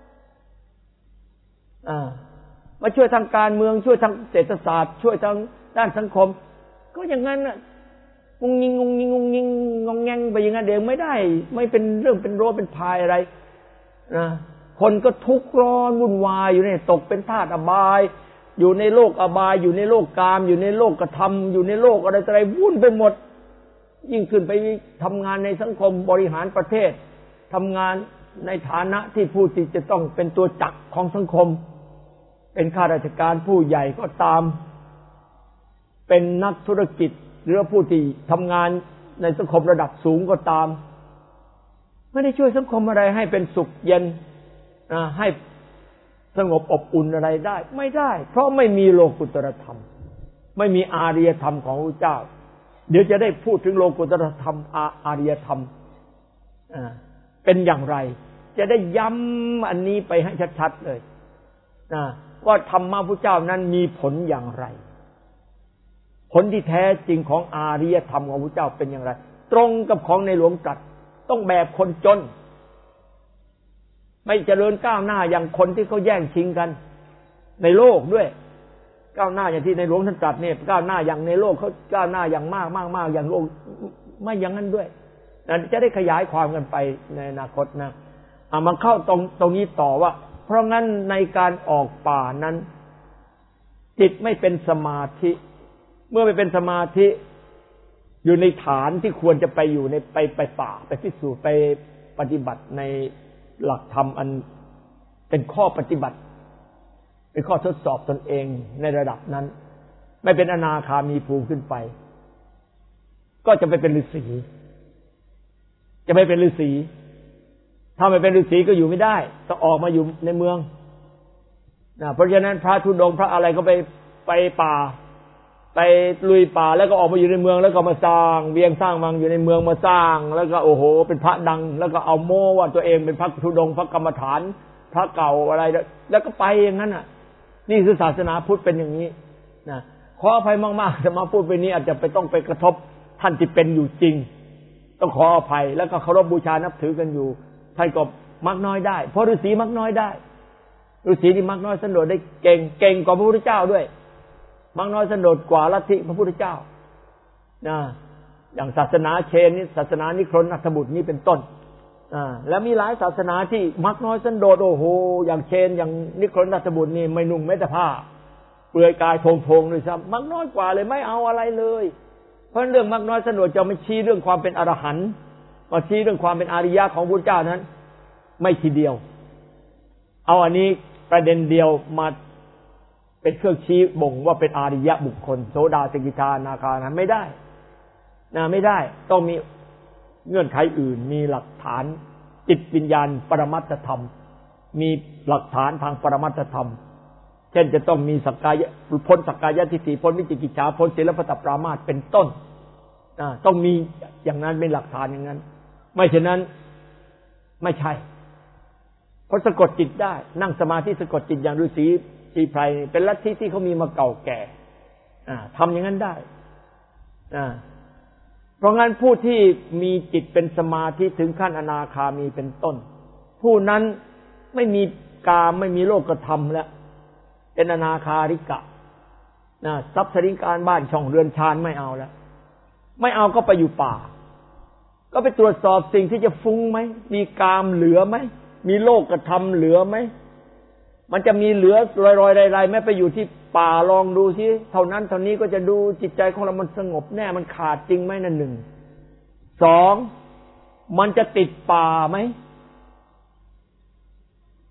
อ่ามาช่วยทางการเมืองช่วยทางเศรษฐศาสตร์ช่วยทางด้านสังคมก็อย่างนั้นน่ะงงงิงงงงิงงงงิงงงแงงไปอย่างนั้นเองไม่ได้ไม่เป็นเรื่องเป็นโรคเป็นภายอะไรนะคนก็ทุกข์ร้อนวุ่นวายอยู่เนี่ยตกเป็นทาสอบายอยู่ในโลกอบายอยู่ในโลกกามอยู่ในโลกกระทำอยู่ในโลกอะไรอะไรวุ่นไปหมดยิ่งขึ้นไปทำงานในสังคมบริหารประเทศทำงานในฐานะที่ผู้ที่จะต้องเป็นตัวจักรของสังคมเป็นข้าราชการผู้ใหญ่ก็ตามเป็นนักธุรกิจหรือผู้ที่ทำงานในสังคมระดับสูงก็ตามไม่ได้ช่วยสังคมอะไรให้เป็นสุขเย็นให้สงบอบอุ่นอะไรได้ไม่ได้เพราะไม่มีโลกุตรธรรมไม่มีอารียธรรมของพระเจ้าเดี๋ยวจะได้พูดถึงโลกุตรธรรมอารียธรรมเป็นอย่างไรจะได้ย้ำอันนี้ไปให้ชัดๆเลยนะว่าธรรมะพระเจ้านั้นมีผลอย่างไรผลที่แท้จริงของอารียธรรมของพระเจ้าเป็นอย่างไรตรงกับของในหลวงตรัสต้องแบบคนจนไม่เจริญก้าวหน้าอย่างคนที่เขาแย่งชิงกันในโลกด้วยก้าวหน้าอย่างที่ในหลวงท่านตรัสเนี่ยก้าวหน้าอย่างในโลกเขาก้าวหน้าอย่างมากมากมากอย่างโลกไม่อย่างนั้นด้วยจะได้ขยายความกันไปในอนาคตนะเอามาเข้าตรงตรงนี้ต่อว่าเพราะงั้นในการออกป่านั้นจิตไม่เป็นสมาธิเมื่อไม่เป็นสมาธิอยู่ในฐานที่ควรจะไปอยู่ในไปไปป่าไปพิสูจน์ไปปฏิบัติในหลักธรรมอันเป็นข้อปฏิบัติเป็นข้อทดสอบตนเองในระดับนั้นไม่เป็นอนาคามีภูมิขึ้นไปก็จะไปเป็นฤาษีจะไม่เป็นฤาษีถ้าไม่เป็นฤาษีก็อยู่ไม่ได้ต้องออกมาอยู่ในเมืองนะเพราะฉะนั้นพระธุดงค์พระอะไรก็ไปไปป่าไปลุยป่าแล้วก็ออกมาอยู่ในเมืองแล้วก็มาสร้างเวียงสร้างวังอยู่ในเมืองมาสร้างแล้วก็โอ้โหเป็นพระดังแล้วก็เอาโม้ว่าตัวเองเป็นพระธุดงค์พระกรรมฐานพระเก่าอะไรแล้วก็ไปอย่างนั้นน่ะนี่คือศาสนาพุทธเป็นอย่างนี้นะขออภัยมากๆจะมาพูดไปนี้อาจจะไปต้องไปกระทบท่านที่เป็นอยู่จริงต้องขออภัยแล้วก็เคารพบูชานับถือกันอยู่ท่านก็มักน้อยได้เพราะฤาษีมักน้อยได้ฤาษีที่มักน้อยสันโดษได้เก่งเก่งกว่าพระพุทธเจ้าด้วยมักน้อยสันโดษกว่าลัทธิพระพุทธเจ้านะอย่างศาสนาเชนนี่ศาสนานิครนอัฏฐบุตรนี่เป็นต้นอ่าแล้วมีหลายศาสนาที่มักน้อยสันโดษโอ้โหอย่างเชนอย่างนิครนอัฏฐบุตรนี่ไม่นุ่งแม้แต่ผ้าเปลือยกายโทงๆเลยซ้ำมักน้อยกว่าเลยไม่เอาอะไรเลยเพราะเรื่องมักน้อยสันโดษจะไม่ชี้เรื่องความเป็นอรหันต์มาชี้เรื่องความเป็นอริยะของพระพุทธเจ้านั้นไม่ทีเดียวเอาอันนี้ประเด็นเดียวมาเป็นเครื่องชี้บ่งว่าเป็นอริยะบุคคลโสดาสกิทาอนาคานั้นไม่ได้นะไม่ได้ต้องมีเงื่อนไขอื่นมีหลักฐานจิตวิญญาณปรมัตถธรรมมีหลักฐานทางปรมัตถธรรมเช่นจะต้องมีสักกายะพ้นสักกายทิฏฐิพ้นวิจิกิจฉาพ้นศีลปตปรามาสเป็นต้นนะต้องมีอย่างนั้นเป็นหลักฐานอย่างนั้นไม่เช่นนั้นไม่ใช่เพราะสะกดจิตได้นั่งสมาธิสะกดจิตอย่างฤาษีชีไพรเป็นลัทธิที่เขามีมาเก่าแก่อ่าทำอย่างนั้นได้อ่าเพราะงั้นผู้ที่มีจิตเป็นสมาธิถึงขั้นอนาคามีเป็นต้นผู้นั้นไม่มีกามไม่มีโลกธรรมแล้วเป็นอนาคาริกะนะทรัพย์สินการบ้านช่องเรือนชานไม่เอาแล้วไม่เอาก็ไปอยู่ป่าก็ไปตรวจสอบสิ่งที่จะฟุ้งไหมมีกามเหลือไหมมีโลกธรรมเหลือไหมมันจะมีเหลือรอยๆไรๆแม้ไปอยู่ที่ป่าลองดูสิเท่านั้นเท่านี้ก็จะดูจิตใจของเรามันสงบแน่มันขาดจริงไหมนั่นหนึ่งสองมันจะติดป่าไหม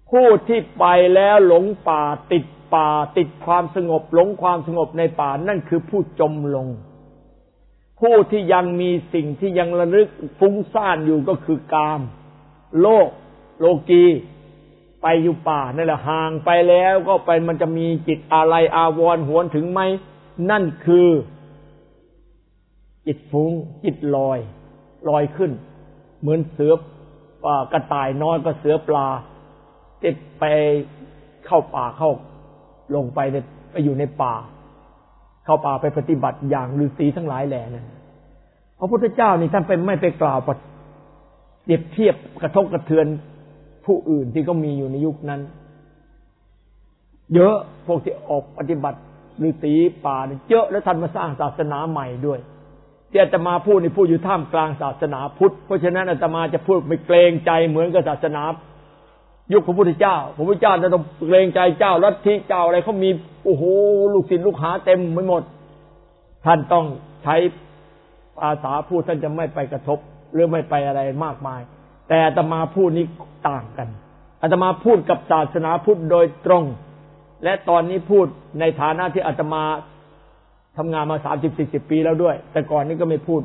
ผู้ที่ไปแล้วหลงป่าติดป่าติดความสงบหลงความสงบในป่านั่นคือผู้จมลงผู้ที่ยังมีสิ่งที่ยังระลึกฟุ้งซ่านอยู่ก็คือกามโลกโลกีไปอยู่ป่านั่นแหละห่างไปแล้วก็ไปมันจะมีจิตอะไรอาวรณ์หวนถึงไหมนั่นคือจิตฟุ้งจิตลอยลอยขึ้นเหมือนเสือป่ากระต่ายน้อยก็เสือปลาติดไปเข้าป่าเข้าลงไปไปอยู่ในป่าเข้าป่าไปปฏิบัติอย่างฤาษีทั้งหลายแหล่นะพระพุทธเจ้านี่ท่านไปไม่ไปกล่าวเปรียบเทียบกระทบกระเทือนผู้อื่นที่ก็มีอยู่ในยุคนั้นเยอะพวกที่ออกปฏิบัติฤาษีป่าเยอะแล้วท่านมาสร้างศาสนาใหม่ด้วยที่อาตมาพูดนี่พูดอยู่ท่ามกลางศาสนาพุทธเพราะฉะนั้นอาตมาจะพูดไม่เกรงใจเหมือนกับศาสนายุคพระพุทธเจ้าพระพุทธเจ้าจะต้องเกรงใจเจ้าลัทธิเจ้าอะไรเขามีโอ้โหลูกศิษย์ลูกหาเต็มไปหมดท่านต้องใช้ภาษาพูดท่านจะไม่ไปกระทบหรือไม่ไปอะไรมากมายแต่อาตมาพูดนี้ต่างกันอาตมาพูดกับศาสนาพุทธโดยตรงและตอนนี้พูดในฐานะที่อาตมาทำงานมาสามสิบสี่สิบปีแล้วด้วยแต่ก่อนนี้ก็ไม่พูด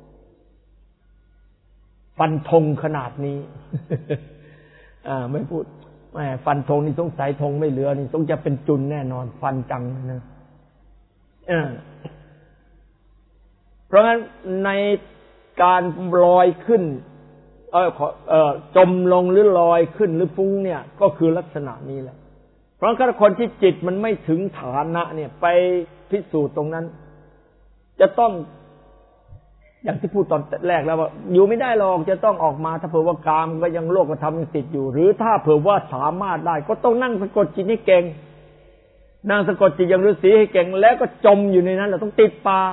ฟันธงขนาดนี้ อ่าไม่พูดแหมฟันธงนี่สงสัยธงไม่เหลือนี่ต้องจะเป็นจุนแน่นอนฟันจังนะอ่าเพราะงั้นในการลอยขึ้นเออเออจมลงหรือลอยขึ้นหรือฟุ้งเนี่ยก็คือลักษณะนี้แหละเพราะถ้าคนที่จิตมันไม่ถึงฐานะเนี่ยไปพิสูจน์ตรงนั้นจะต้องอย่างที่พูดตอนแรกแล้วว่าอยู่ไม่ได้หรอกจะต้องออกมาถ้าเผื่อว่ากามก็ยังโลกธรรมยังติดอยู่หรือถ้าเผื่อว่าสามารถได้ก็ต้องนั่งสะกดจิตให้เก่งนั่งสะกดจิตอย่างฤาษีให้เก่งแล้วก็จมอยู่ในนั้นเราต้องติดป่า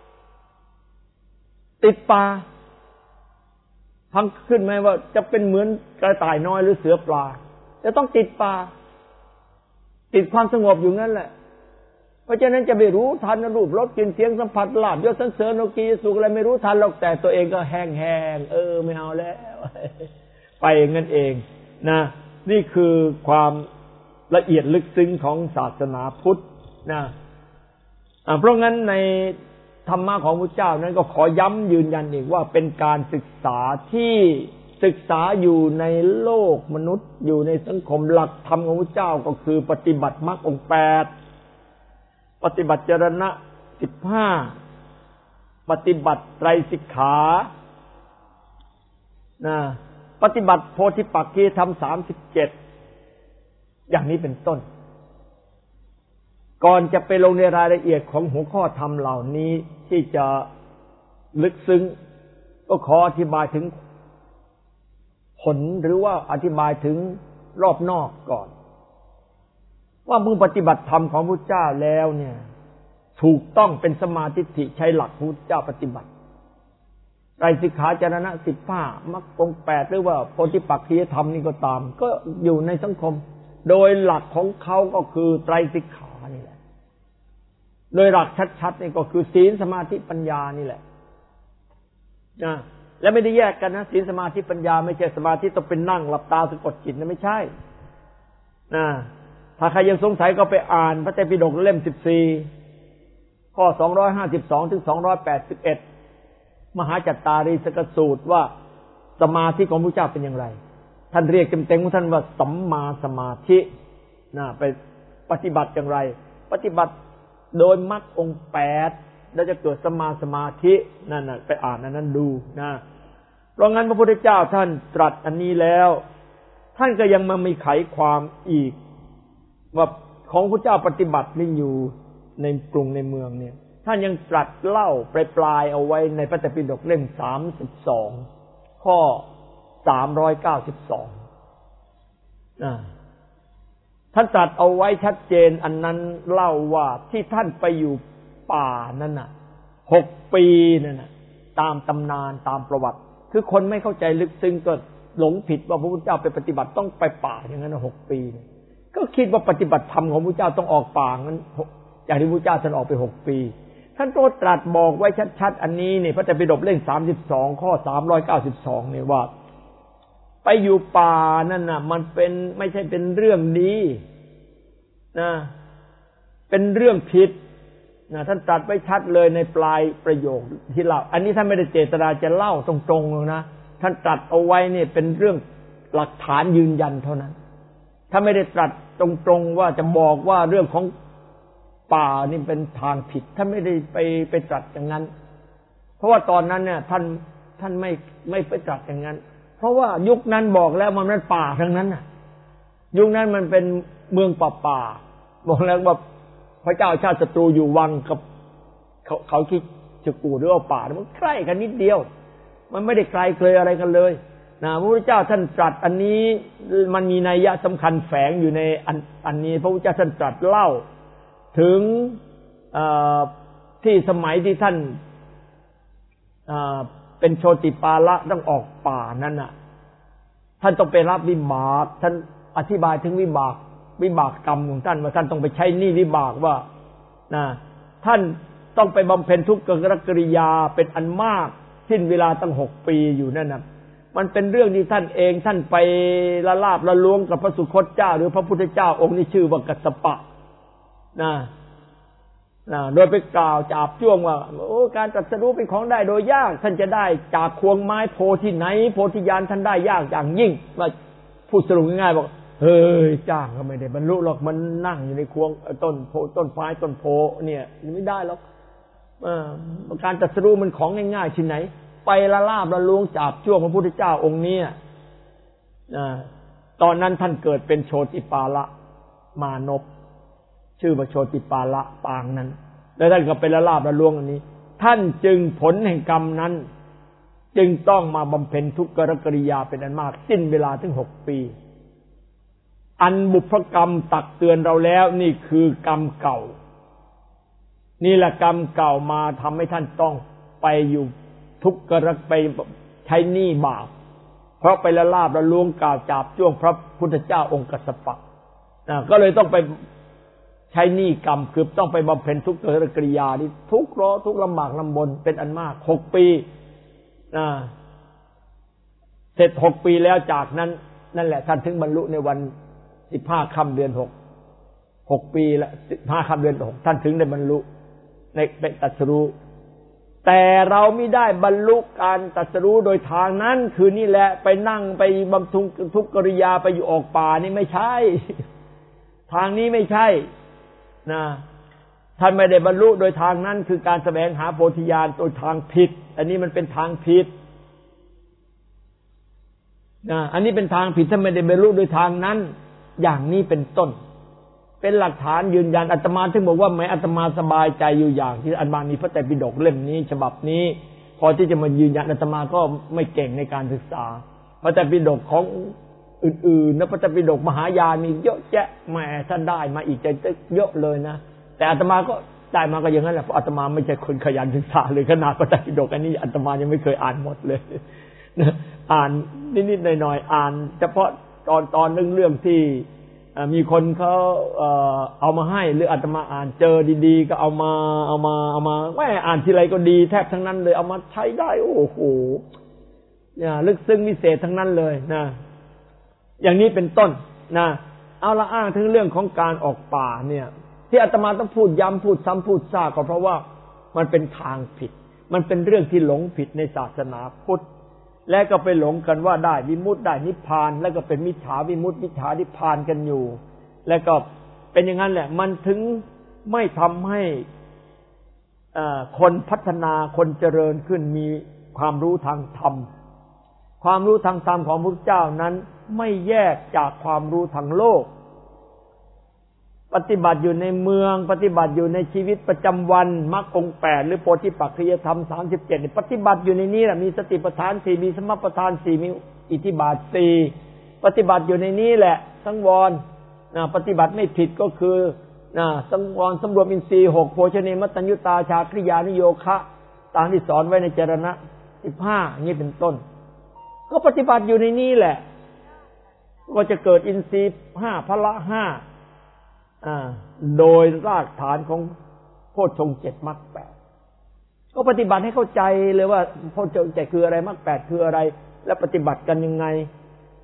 ติดป่าพังขึ้นไหมว่าจะเป็นเหมือนกระต่ายน้อยหรือเสือปลาจะต้องติดป่าติดความสงบอยู่นั่นแหละเพราะฉะนั้นจะไม่รู้ทันรูปรสกลิ่นเสียงสัมผัสลาภยศสรรเสริญโลกีสุขอะไรไม่รู้ทันหรอกแต่ตัวเองก็แห้งๆเออไม่เอาแล้วไปอย่างนั้นเองนะนี่คือความละเอียดลึกซึ้งของศาสนาพุทธนะเพราะงั้นในธรรมะของพระเจ้านั้นก็ขอย้ำยืนยันอีกว่าเป็นการศึกษาที่ศึกษาอยู่ในโลกมนุษย์อยู่ในสังคมหลักธรรมของพระเจ้าก็คือปฏิบัติมรรคองค์แปดปฏิบัติจรณะสิบห้าปฏิบัติไตรสิกขานะปฏิบัติโพธิปักขีธรรมสามสิบเจ็ดอย่างนี้เป็นต้นก่อนจะไปลงในรายละเอียดของหัวข้อธรรมเหล่านี้ที่จะลึกซึ้งก็ขออธิบายถึงผลหรือว่าอธิบายถึงรอบนอกก่อนว่ามึงปฏิบัติธรรมของพระเจ้าแล้วเนี่ยถูกต้องเป็นสมาธิิใช้หลักพระเจ้าปฏิบัติไตรสิกขาจรณะสิบห้ามรรคองค์แปดหรือว่าโพธิปักขียธรรมนี่ก็ตามก็อยู่ในสังคมโดยหลักของเขาก็คือไตรสิกขานี่แหละโดยหลักชัดๆนี่ก็คือศีลสมาธิปัญญานี่แหละนะและไม่ได้แยกกันนะศีลสมาธิปัญญาไม่ใช่สมาธิต้องเป็นนั่งหลับตาสะกดจิตนะไม่ใช่นะถ้าใครยังสงสัยก็ไปอ่านพระไตรปิฎกเล่มสิบสี่ข้อสองร้อยห้าสิบสองถึงสองร้อยแปดสิบเอ็ดมหาจัตตารีสกสูตรว่าสมาธิของพระเจ้าเป็นอย่างไรท่านเรียกเต็มๆของท่านว่าสัมมาสมาธินะไปปฏิบัติอย่างไรปฏิบัติโดยมรรคองค์แปดแล้วจะเกิดสัมมาสมาธินั่นน่ะไปอ่านอันนั้นดูนะเพราะงั้นพระพุทธเจ้าท่านตรัสอันนี้แล้วท่านก็ยังมามีไขความอีกว่าของพระเจ้าปฏิบัตินี่อยู่ในกรุงในเมืองเนี่ยท่านยังตรัสเล่าปลายๆเอาไว้ในพระไตรปิฎกเล่มสามสิบสองข้อสามร้อยเก้าสิบสองนะท่านตรัสเอาไว้ชัดเจนอันนั้นเล่าว่าที่ท่านไปอยู่ป่านั่นน่ะหกปีนั่นน่ะตามตำนานตามประวัติคือคนไม่เข้าใจลึกซึ้งก็หลงผิดว่าพระพุทธเจ้าไปปฏิบัติต้องไปป่าอย่างนั้นหกปีก็คิดว่าปฏิบัติธรรมของพระเจ้าต้องออกป่างั้นอย่างที่พระเจ้าท่านออกไปหกปีท่านโตตรัสบอกไว้ชัดๆอันนี้นี่พระไตรปิฎกเล่มสามสิบสองข้อสามร้อยเก้าสิบสองนี่ว่าไปอยู่ป่านั่นน่ะมันเป็นไม่ใช่เป็นเรื่องดีนะเป็นเรื่องผิดนะท่านตรัสไว้ชัดเลยในปลายประโยคที่เล่าอันนี้ท่านไม่ได้เจตนาจะเล่าตรงๆหรอกนะท่านตรัสเอาไว้เนี่ยเป็นเรื่องหลักฐานยืนยันเท่านั้นถ้าไม่ได้ตรัสตรงๆว่าจะบอกว่าเรื่องของป่านี่เป็นทางผิดท่านไม่ได้ไปไปตรัสอย่างนั้นเพราะว่าตอนนั้นเนี่ยท่านท่านไม่ไม่ไปตรัสอย่างนั้นเพราะว่ายุคนั้นบอกแล้วมันเป็นป่าทั้งนั้นน่ะยุคนั้นมันเป็นเมืองป่าป่าบอกแล้วว่าพระเจ้าชาติศัตรูอยู่วังกับเขาเขาคิดจะกูหรือว่าป่ามันใกล้กันนิดเดียวมันไม่ได้ไกลเกลยอะไรกันเลยนะพระพุทธเจ้าท่านตรัสอันนี้มันมีนัยยะสำคัญแฝงอยู่ในอันอันนี้พระพุทธเจ้าท่านตรัสเล่าถึงที่สมัยที่ท่านเป็นโชติปาละต้องออกป่านั้นน่ะท่านต้องไปรับวิบากท่านอธิบายถึงวิบากวิบากกรรมของท่านว่าท่านต้องไปใช้หนี้วิบากว่านะท่านต้องไปบำเพ็ญทุกขกิริยาเป็นอันมากสิ้นเวลาตั้งหกปีอยู่นั่นน่ะมันเป็นเรื่องที่ท่านเองท่านไปละลาบละล้วงกับพระสุคตเจ้าหรือพระพุทธเจ้าองค์นี้ชื่อว่ากัสสปะนะนะโดยไปกล่าวจาบจ้วงว่าโอ้การตรัสรู้เป็นของได้โดยยากท่านจะได้จากควงไม้โพที่ไหนโพธิญาณท่านได้ยากอย่างยิ่งว่าพูดสรุปง่ายๆบอกเฮ้ยจ้างก็ไม่ได้บรรลุหรอกมันนั่งอยู่ในควงต้นโพต้นไม้ต้นโพเนี่ยไม่ได้หรอกการตรัสรู้มันของง่ายๆที่ไหนไปละลาบละล้วงจาบจ้วงพระพุทธเจ้าองค์นี้ตอนนั้นท่านเกิดเป็นโชติปาละมานพชื่อว่าโชติปาละปางนั้นแล้วท่านก็ไปละลาบละล้วงอันนี้ท่านจึงผลแห่งกรรมนั้นจึงต้องมาบำเพ็ญทุกขกิริยาเป็นอันมากสิ้นเวลาถึงหกปีอันบุพกรรมตักเตือนเราแล้วนี่คือกรรมเก่านี่แหละกรรมเก่ามาทำให้ท่านต้องไปอยู่ทุกข์กระไปใช้หนี้บาปเพราะไปละลาบละล้วงกล่าวจาบจ้วงพระพุทธเจ้าองค์กัสสปะนะก็เลยต้องไปใช้หนี้กรรมคือต้องไปบำเพ็ญทุกขกิริยาที่ทุกข์ร้อนทุกข์ลำบากลำบนเป็นอันมากหกปีนะเสร็จหกปีแล้วจากนั้นนั่นแหละท่านถึงบรรลุในวันสิบห้าค่ำเดือนหกหกปีละสิบห้าค่ำเดือนหกท่านถึงได้บรรลุในเป็นตรัสรู้แต่เราไม่ได้บรรลุการตรัสรู้โดยทางนั้นคือนี่แหละไปนั่งไปบำเพ็ญทุกขกิริยาไปอยู่ออกป่านี่ไม่ใช่ทางนี้ไม่ใช่นะท่านไม่ได้บรรลุโดยทางนั้นคือการแสวงหาโพธิญาณโดยทางผิดอันนี้มันเป็นทางผิดนะอันนี้เป็นทางผิดท่านไม่ได้บรรลุโดยทางนั้นอย่างนี้เป็นต้นเป็นหลักฐานยืนยันอาตมาถึงบอกว่าแม้อาตมาสบายใจอยู่อย่างที่อาตมามีพระไตรปิฎกเล่มนี้ฉบับนี้พอที่จะมายืนยันอาตมาก็ไม่เก่งในการศึกษาพระไตรปิฎกของอื่นๆนะพระไตรปิฎกมหายานมีเยอะแยะแหมท่านได้มาอีกจะเยอะเลยนะแต่อาตมาก็ได้มาก็อย่างนั้นแหละเพราะอาตมาไม่ใช่คนขยันศึกษาเลยขนาดพระไตรปิฎกอันนี้อาตมายังไม่เคยอ่านหมดเลยอ่านนิดๆหน่อยๆอ่านเฉพาะตอนตอนเรื่องเรื่องที่มีคนเขาเอามาให้หรืออาตมาอ่านเจอดีๆก็เอามาเอามาเอามาแม่อ่านทีไรก็ดีแทบทั้งนั้นเลยเอามาใช้ได้โอ้โหเนี่ยลึกซึ้งวิเศษทั้งนั้นเลยนะอย่างนี้เป็นต้นนะเอาละอ้างถึงเรื่องของการออกป่าเนี่ยที่อาตมาต้องพูดย้ำพูดซ้ำพูดซากก็เพราะว่ามันเป็นทางผิดมันเป็นเรื่องที่หลงผิดในศาสนาพุทธและก็ไปหลงกันว่าได้วิมุตติได้นิพพานแล้วก็เป็นมิจฉาวิมุตติมิจฉานิพพานกันอยู่แล้วก็เป็นอย่างนั้นแหละมันถึงไม่ทำให้คนพัฒนาคนเจริญขึ้นมีความรู้ทางธรรมความรู้ทางธรรมของพระพุทธเจ้านั้นไม่แยกจากความรู้ทางโลกปฏิบัติอยู่ในเมืองปฏิบัติอยู่ในชีวิตประจำวันมรรคองค์แปดหรือโพธิปักขิยธรรมสามสิบเจ็ดปฏิบัติอยู่ในนี้แหละมีสติปัฏฐานสี่มีสมปัฏฐานสี่มีอิทธิบาทสี่ปฏิบัติอยู่ในนี้แหละสังวรนะปฏิบัติไม่ผิดก็คือนะสังวรสำรวมอินทรีย์หกโภชเนมัตตัญญุตาชาคริยานิโยคะตามที่สอนไว้ในจรณะสิบห้าอย่างนี้เป็นต้นก็ปฏิบัติอยู่ในนี้แหละก็จะเกิดอินทรีย์ห้าพละห้าโดยรากฐานของโพชฌงค์เจ็ดมรรคแปดก็ปฏิบัติให้เข้าใจเลยว่าโพชฌงค์เจ็ดคืออะไรมรรคแปดคืออะไรและปฏิบัติกันยังไง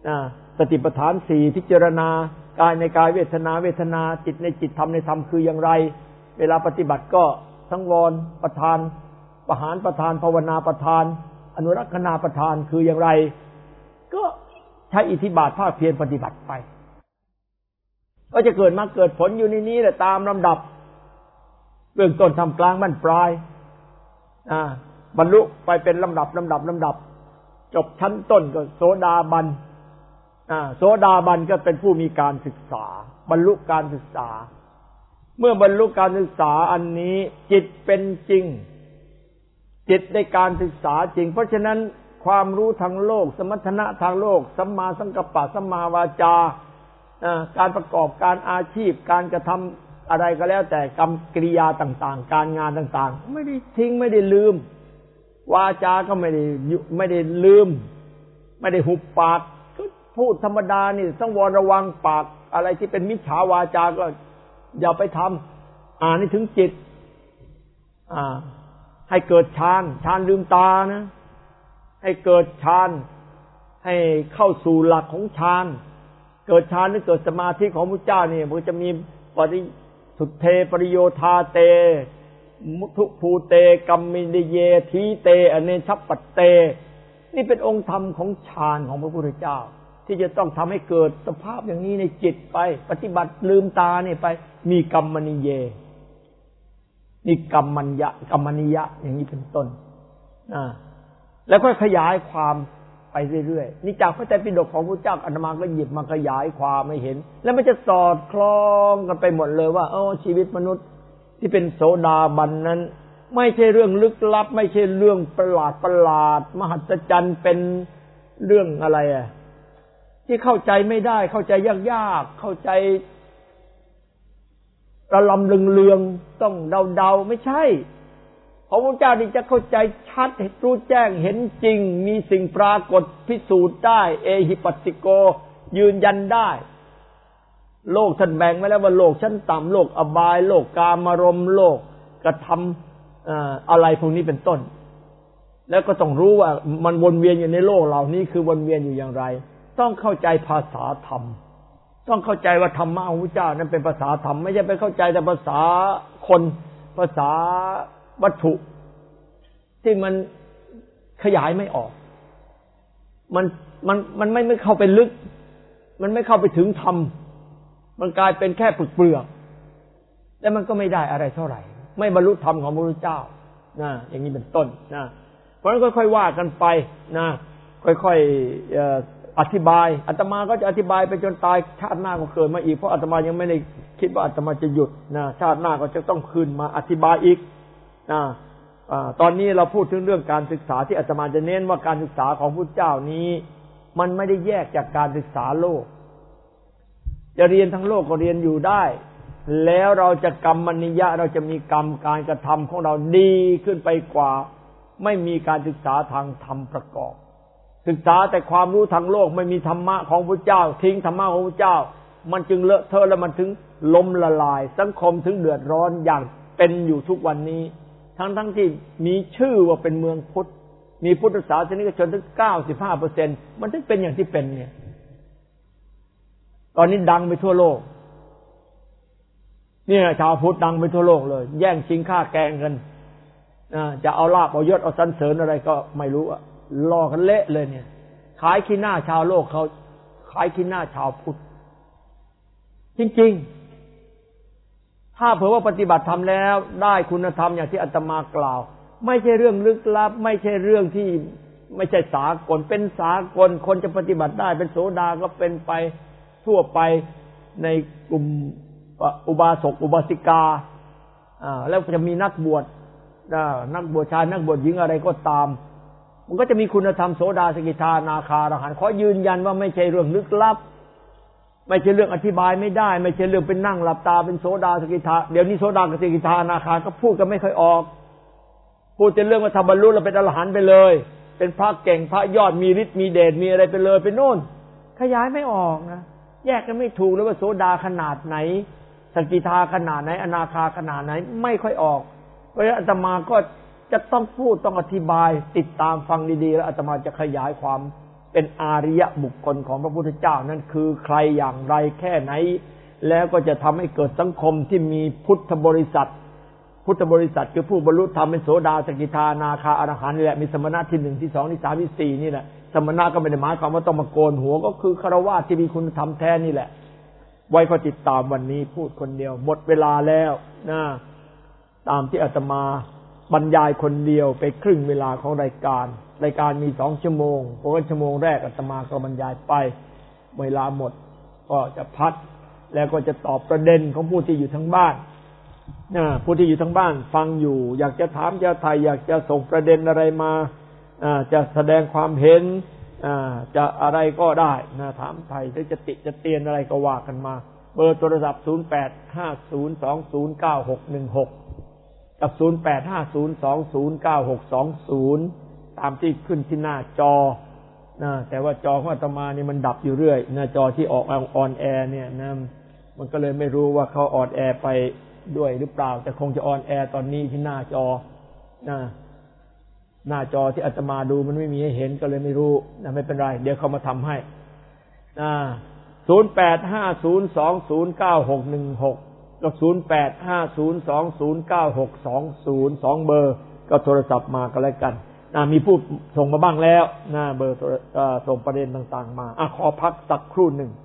สติปัฏฐานสี่พิจารณากายในกายเวทนาเวทนาจิตในจิตธรรมในธรรมคืออย่างไรเวลาปฏิบัติก็สังวรประทานปหานประทานภาวนาประทานอนุรักษณาประทานคืออย่างไรก็ใช้อิทธิบาทภาคเพียรปฏิบัติไปก็จะเกิดมาเกิดผลอยู่ในนี้แหละตามลำดับเบื้องต้นทำกลางบั้นปลายอ่าบรรลุไปเป็นลำดับลำดับลำดับจบชั้นต้นก็โสดาบันอ่าโสดาบันก็เป็นผู้มีการศึกษาบรรลุการศึกษาเมื่อบรรลุการศึกษาอันนี้จิตเป็นจริงจิตได้การศึกษาจริงเพราะฉะนั้นความรู้ทางโลกสมรรถนะทางโลกสัมมาสังกัปปะสัมมาวาจาการประกอบการอาชีพการกระทำอะไรก็แล้วแต่กรรมกิริยาต่างๆการงานต่างๆไม่ได้ทิ้งไม่ได้ลืมวาจาก็ไม่ได้ไม่ได้ลืมไม่ได้หุบปากก็พูดธรรมดานี่ต้องวรระวังปากอะไรที่เป็นมิจฉาวาจาก็อย่าไปทำอ่านให้ถึงจิตอ่าให้เกิดฌานฌานลืมตานะให้เกิดฌานให้เข้าสู่หลักของฌานเกิดฌานหรือเกิดสมาธิของพระเจ้านี่มันจะมีปริสุทเทปริโยธาเตมุทุภูเตกัมมินิเยทีเตอเนชัปปเตนี่เป็นองค์ธรรมของฌานของพระพุทธเจ้าที่จะต้องทำให้เกิดสภาพอย่างนี้ในจิตไปปฏิบัติลืมตาเนี่ยไปมีกัมมนิเยมีกัมมัญญะกัมมนิยะอย่างนี้เป็นต้นอ่าแล้วก็ขยายความไปเรื่อยๆนี่จากพระไตรปิฎกของพระเจ้าอาตมาก็หยิบมาขยายความให้เห็นแล้วมันจะสอดคล้องกันไปหมดเลยว่าอ๋อชีวิตมนุษย์ที่เป็นโสดาบันนั้นไม่ใช่เรื่องลึกลับไม่ใช่เรื่องประหลาดประหลาดมหัศจรรย์เป็นเรื่องอะไรอ่ะที่เข้าใจไม่ได้เข้าใจยากๆเข้าใจระลำเลืองๆต้องเดาๆไม่ใช่พระพุทธเจ้านี่จะเข้าใจชัดรู้แจ้งเห็นจริงมีสิ่งปรากฏพิสูจน์ได้เอหิปัสสิโกยืนยันได้โลกท่านแบ่งไว้แล้วว่าโลกชั้นต่ำโลกอบายโลกกามารมณ์โลกกระทำอะไรพวกนี้เป็นต้นแล้วก็ต้องรู้ว่ามันวนเวียนอยู่ในโลกเหล่านี้คือวนเวียนอยู่อย่างไรต้องเข้าใจภาษาธรรมต้องเข้าใจว่าธรรมะของพระเจ้านั้นเป็นภาษาธรรมไม่ใช่ไปเข้าใจแต่ภาษาคนภาษาวัตถุที่มันขยายไม่ออกมันมันมันไม่ไม่เข้าไปลึกมันไม่เข้าไปถึงธรรมมันกลายเป็นแค่เปลือกแล้วมันก็ไม่ได้อะไรเท่าไหร่ไม่บรรลุธรรมของพระพุทธเจ้านะอย่างนี้เป็นต้นนะเพราะฉะนั้นค่อยๆว่ากันไปนะค่อยๆอธิบายอาตมาก็จะอธิบายไปจนตายชาติหน้าก็เกิดมาอีกเพราะอาตมายังไม่ได้คิดว่าอาตมาจะหยุดนะชาติหน้าก็จะต้องคืนมาอธิบายอีกนะตอนนี้เราพูดถึงเรื่องการศึกษาที่อาตมาจะเน้นว่าการศึกษาของพระพุทธเจ้านี้มันไม่ได้แยกจากการศึกษาโลกจะเรียนทั้งโลกก็เรียนอยู่ได้แล้วเราจะกรรมนิยะเราจะมีกรรมการกระทำของเราดีขึ้นไปกว่าไม่มีการศึกษาทางธรรมประกอบศึกษาแต่ความรู้ทางโลกไม่มีธรรมะของพระเจ้าทิ้งธรรมะของพระเจ้ามันจึงเลอะเทอะแล้วมันถึงล้มละลายสังคมถึงเดือดร้อนอย่างเป็นอยู่ทุกวันนี้ทั้งทั้งที่มีชื่อว่าเป็นเมืองพุทธมีพุทธศาสนิกชนถึง เก้าสิบห้าเปอร์เซ็นต์ มันถึงเป็นอย่างที่เป็นเนี่ยตอนนี้ดังไปทั่วโลกเนี่ยชาวพุทธดังไปทั่วโลกเลยแย่งชิงฆ่าแกล้งกันจะเอาลาภเอายศเอาสรรเสริญอะไรก็ไม่รู้อะล่อกันเละเลยเนี่ยขายขี้หน้าชาวโลกเขาขายขี้หน้าชาวพุทธจริงๆถ้าเผื่อว่าปฏิบัติธรรมแล้วได้คุณธรรมอย่างที่อาตมากล่าวไม่ใช่เรื่องลึกลับไม่ใช่เรื่องที่ไม่ใช่สากลเป็นสากลคนจะปฏิบัติได้เป็นโสดาก็เป็นไปทั่วไปในกลุ่มอุบาสกอุบาสิกาอ่าแล้วจะมีนักบวชนักบวชชายนักบวชหญิงอะไรก็ตามมันก็จะมีคุณธรรมโสดาสกิทานาคาอรหันต์ขอยืนยันว่าไม่ใช่เรื่องลึกลับไม่ใช่เรื่องอธิบายไม่ได้ไม่ใช่เรื่องเป็นนั่งหลับตาเป็นโสดาสกิทาเดี๋ยวนี้โสดากับสกิทานาคาก็พูดกันไม่ค่อยออกพูดแต่เรื่องว่าทำบรรลุแล้วเป็นอรหันต์ไปเลยเป็นพระเก่งพระยอดมีฤทธิ์มีเดชมีอะไรไปเลยไปโน่นขยายไม่ออกนะแยกกันไม่ถูกเลยว่าโสดาขนาดไหนสกิทาขนาดไหนอนาคาขนาดไหนไม่ค่อยออกเพราะฉะนั้นอาตมาก็จะต้องพูดต้องอธิบายติดตามฟังดีๆแล้วอาตมาจะขยายความเป็นอาริยบุคคลของพระพุทธเจ้านั้นคือใครอย่างไรแค่ไหนแล้วก็จะทำให้เกิดสังคมที่มีพุทธบริษัทพุทธบริษัทคือผู้บรรลุธรรมเป็นโสดาสกิทานาคาอรหันต์นี่แหละมีสมณะที่หนึ่งที่สองที่สามที่สี่นี่แหละสมณะก็ไม่ได้หมายความว่าต้องมาโกนหัวก็คือฆราวาสที่มีคุณธรรมแท้นี่แหละไว้ก็ติดตามวันนี้พูดคนเดียวหมดเวลาแล้วนะตามที่อาตมาบรรยายคนเดียวไปครึ่งเวลาของรายการรายการมีสองชั่วโมงเพราะว่าชั่วโมงแรกอาตมาก็บรรยายไปเวลาหมดก็จะพักแล้วก็จะตอบประเด็นของผู้ที่อยู่ทั้งบ้านนะผู้ที่อยู่ทั้งบ้านฟังอยู่อยากจะถามจะถ่ายอยากจะส่งประเด็นอะไรมาจะแสดงความเห็นจะอะไรก็ได้นะถามไทยหรือจะติจะเตียนอะไรก็ว่ากันมาเบอร์โทรศัพท์ศูนย์แปดห้าศูนย์สองศูนย์เก้าหกหนึ่งหกกับศูนย์แปดห้าศูนย์สองศูนย์เก้าหกสองศูนย์ตามที่ขึ้นที่หน้าจอนะแต่ว่าจอของอาตมานี่มันดับอยู่เรื่อยหน้าจอที่ออกออนแอร์เนี่ยนะมันก็เลยไม่รู้ว่าเขาออนแอร์ไปด้วยหรือเปล่าแต่คงจะออนแอร์ตอนนี้ที่หน้าจอนะหน้าจอที่อาตมาดูมันไม่มีให้เห็นก็เลยไม่รู้นะไม่เป็นไรเดี๋ยวเขามาทำให้นะศูนย์แปดห้าศูนย์สองศูนย์เก้าหกหนึ่งหกกับศูนย์แปดห้าศูนย์สองศูนย์เก้าหกสองศูนย์สองเบอร์ก็โทรศัพท์มาก็แล้วกันนะมีผู้ส่งมาบ้างแล้วนะเบอร์ส่งประเด็นต่างๆมาอ่ะขอพักสักครู่หนึ่ง